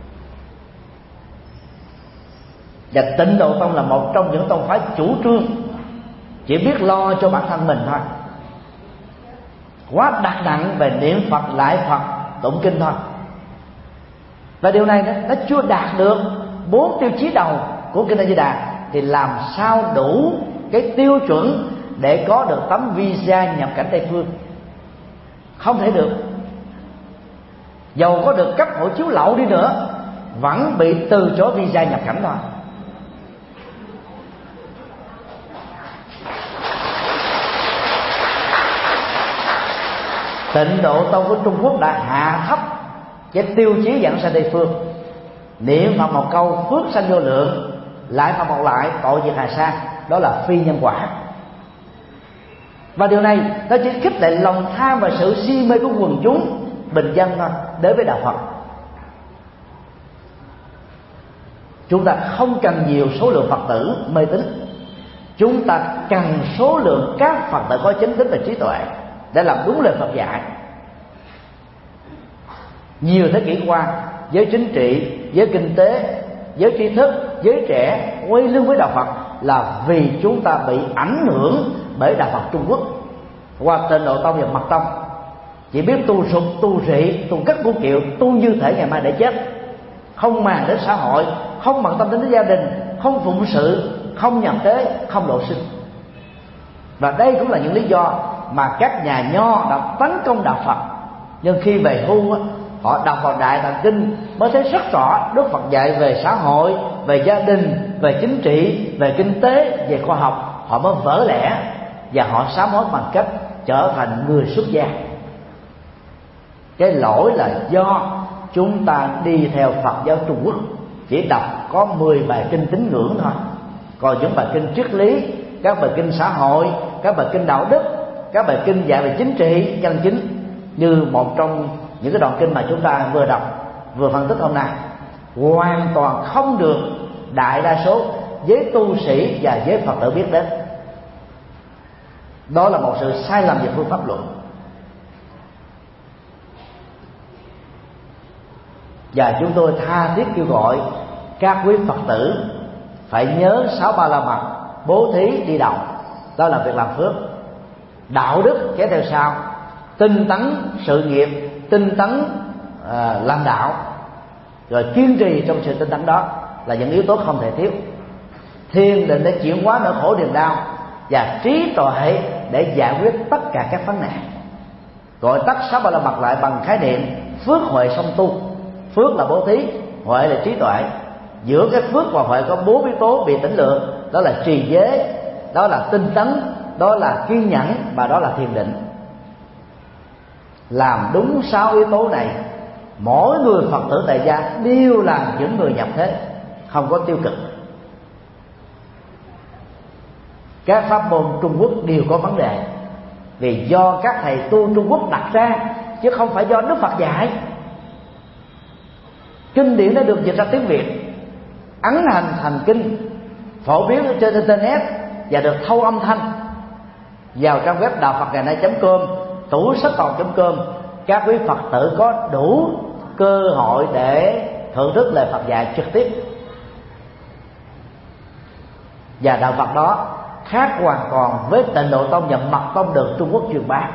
Và Tịnh Độ Tông là một trong những tông phái chủ trương chỉ biết lo cho bản thân mình thôi, quá đặt nặng về niệm Phật, lại Phật, tụng kinh thôi. Và điều này nó chưa đạt được 4 tiêu chí đầu của kinh A Di Đà, thì làm sao đủ cái tiêu chuẩn để có được tấm visa nhập cảnh Tây phương? Không thể được. Dầu có được cấp hộ chiếu lậu đi nữa, vẫn bị từ chối visa nhập cảnh thôi. Tịnh Độ Tông của Trung Quốc đã hạ thấp cái tiêu chí dẫn sanh Tây phương. Niệm Phật một câu phước sanh vô lượng, lại Phật một lại tội diệt hà sa, đó là phi nhân quả. Và điều này nó chỉ khích lệ lòng tham và sự si mê của quần chúng bình dân thôi đối với đạo Phật. Chúng ta không cần nhiều số lượng Phật tử mê tín, chúng ta cần số lượng các Phật tử có chánh tín và trí tuệ để làm đúng lời Phật dạy. Nhiều thế kỷ qua, giới chính trị, giới kinh tế, giới tri thức, giới trẻ quay lưng với đạo Phật là vì chúng ta bị ảnh hưởng bởi đạo Phật Trung Quốc qua Tịnh Độ Tông và Mật Tông. Chỉ biết tu sụp, tu rị, tu cất cu kiệu, tu như thể ngày mai để chết, không màng đến xã hội, không bận tâm đến gia đình, không phụng sự, không nhập thế, không độ sinh. Và đây cũng là những lý do mà các nhà nho đã tấn công đạo Phật. Nhưng khi về hưu, họ đọc vào Đại Tạng Kinh mới thấy rất rõ Đức Phật dạy về xã hội, về gia đình, về chính trị, về kinh tế, về khoa học. Họ mới vỡ lẽ, và họ sám hối bằng cách trở thành người xuất gia. Cái lỗi là do chúng ta đi theo Phật giáo Trung Quốc, chỉ đọc có 10 bài kinh tín ngưỡng thôi, còn những bài kinh triết lý, các bài kinh xã hội, các bài kinh đạo đức, các bài kinh dạy về chính trị chân chính, như một trong những cái đoạn kinh mà chúng ta vừa đọc, vừa phân tích hôm nay, hoàn toàn không được đại đa số giới tu sĩ và giới Phật tử biết đến. Đó là một sự sai lầm về phương pháp luận. Và chúng tôi tha thiết kêu gọi các quý Phật tử phải nhớ 6 ba la mật, bố thí đi đầu, đó là việc làm phước. Đạo đức kéo theo sau, tinh tấn sự nghiệp, tinh tấn làm đạo, rồi kiên trì trong sự tinh tấn đó là những yếu tố không thể thiếu. Thiền định để chuyển hóa nỗi khổ niềm đau, và trí tuệ để giải quyết tất cả các vấn nạn. Gọi tắt 6 ba la mật lại bằng khái niệm phước huệ song tu. Phước là bố thí, huệ là trí tuệ. Giữa cái phước và huệ có 4 yếu tố bị tỉnh lược, đó là trì giới, đó là tinh tấn, đó là kiên nhẫn, và đó là thiền định. Làm đúng 6 yếu tố này, mỗi người Phật tử tại gia đều là những người nhập thế, không có tiêu cực. Các pháp môn Trung Quốc đều có vấn đề, vì do các thầy tu Trung Quốc đặt ra, chứ không phải do Đức Phật dạy. Kinh điển đã được dịch ra tiếng Việt, ấn hành thành kinh, phổ biến ở trên internet và được thâu âm thanh. Vào trang web đạo Phật ngày nay.com, tủ sách toàn.com, các quý Phật tử có đủ cơ hội để thưởng thức lời Phật dạy trực tiếp. Và đạo Phật đó khác hoàn toàn với Tịnh Độ Tông và Mật Tông được Trung Quốc truyền bá.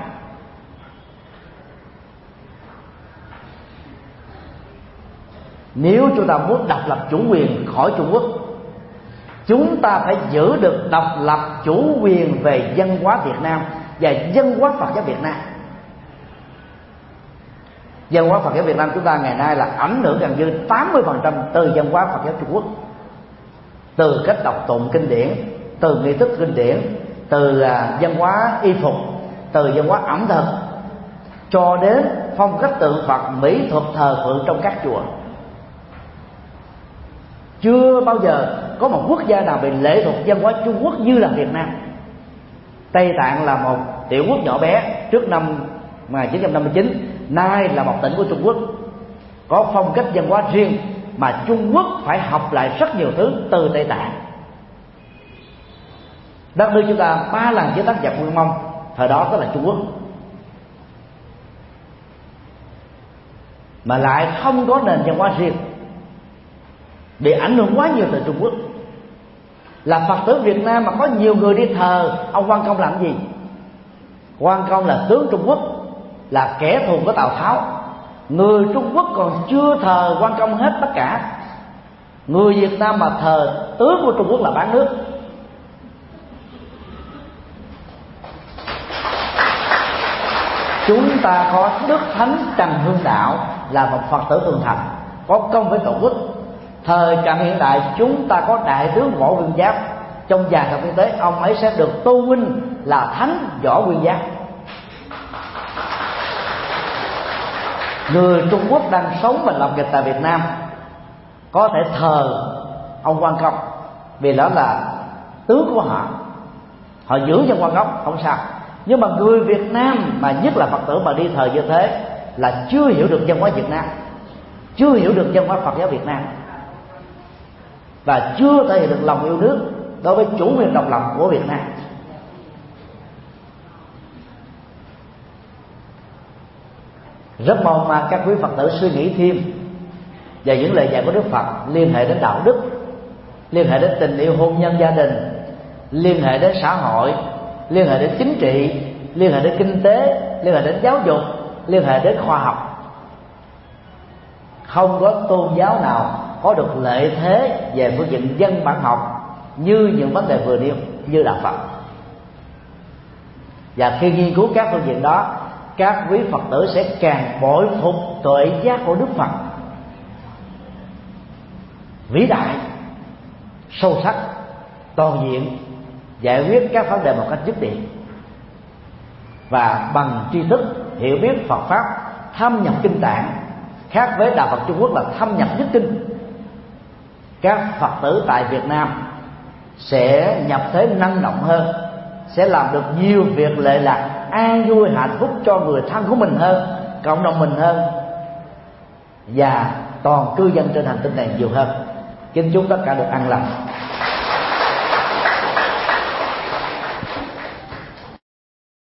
Nếu chúng ta muốn độc lập chủ quyền khỏi Trung Quốc, chúng ta phải giữ được độc lập chủ quyền về văn hóa Việt Nam và văn hóa Phật giáo Việt Nam. Văn hóa Phật giáo Việt Nam chúng ta ngày nay là ảnh hưởng gần như 80% từ văn hóa Phật giáo Trung Quốc. Từ cách đọc tụng kinh điển, từ nghi thức kinh điển, từ văn hóa y phục, từ văn hóa ẩm thực, cho đến phong cách tượng Phật, mỹ thuật thờ phượng trong các chùa. Chưa bao giờ có một quốc gia nào bị lệ thuộc văn hóa Trung Quốc như là Việt Nam. Tây Tạng là một tiểu quốc nhỏ bé trước năm 1959, nay là một tỉnh của Trung Quốc, có phong cách văn hóa riêng mà Trung Quốc phải học lại rất nhiều thứ từ Tây Tạng. Đất nước chúng ta 3 lần với tác giả Nguyên Mông, thời đó đó là Trung Quốc, mà lại không có nền văn hóa riêng, bị ảnh hưởng quá nhiều từ Trung Quốc. Là Phật tử Việt Nam mà có nhiều người đi thờ ông Quan Công làm gì? Quan Công là tướng Trung Quốc, là kẻ thù của Tào Tháo. Người Trung Quốc còn chưa thờ Quan Công hết tất cả. Người Việt Nam mà thờ tướng của Trung Quốc là bán nước. Chúng ta có Đức Thánh Trần Hưng Đạo là một Phật tử thường thành, có công với Tổ quốc. Thời cận hiện đại chúng ta có Đại tướng Võ Nguyên Giáp, trong vài thập niên tới ông ấy sẽ được tôn vinh là Thánh Võ Nguyên Giáp. Người Trung Quốc đang sống và làm việc tại Việt Nam có thể thờ ông Quan Công vì đó là tướng của họ, họ giữ cho Quan Công không sao. Nhưng mà người Việt Nam mà nhất là Phật tử mà đi thờ như thế là chưa hiểu được văn hóa Việt Nam, chưa hiểu được văn hóa Phật giáo Việt Nam, và chưa thể hiện được lòng yêu nước đối với chủ quyền độc lập của Việt Nam. Rất mong mà các quý Phật tử suy nghĩ thêm về những lời dạy của Đức Phật liên hệ đến đạo đức, liên hệ đến tình yêu hôn nhân gia đình, liên hệ đến xã hội, liên hệ đến chính trị, liên hệ đến kinh tế, liên hệ đến giáo dục, liên hệ đến khoa học. Không có tôn giáo nào có được lợi thế về phương diện dân bản học như những vấn đề vừa nêu như đạo Phật. Và khi nghiên cứu các phương diện đó, các quý Phật tử sẽ càng bội phục tuệ giác của Đức Phật vĩ đại, sâu sắc, toàn diện, giải quyết các vấn đề một cách dứt điểm. Và bằng tri thức hiểu biết Phật pháp thâm nhập kinh tạng, khác với đạo Phật Trung Quốc là thâm nhập nhất kinh. Các Phật tử tại Việt Nam sẽ nhập thế năng động hơn, sẽ làm được nhiều việc lệ lạc, an vui hạnh phúc cho người thân của mình hơn, cộng đồng mình hơn, và toàn cư dân trên hành tinh này nhiều hơn. Kính chúc tất cả được an lành.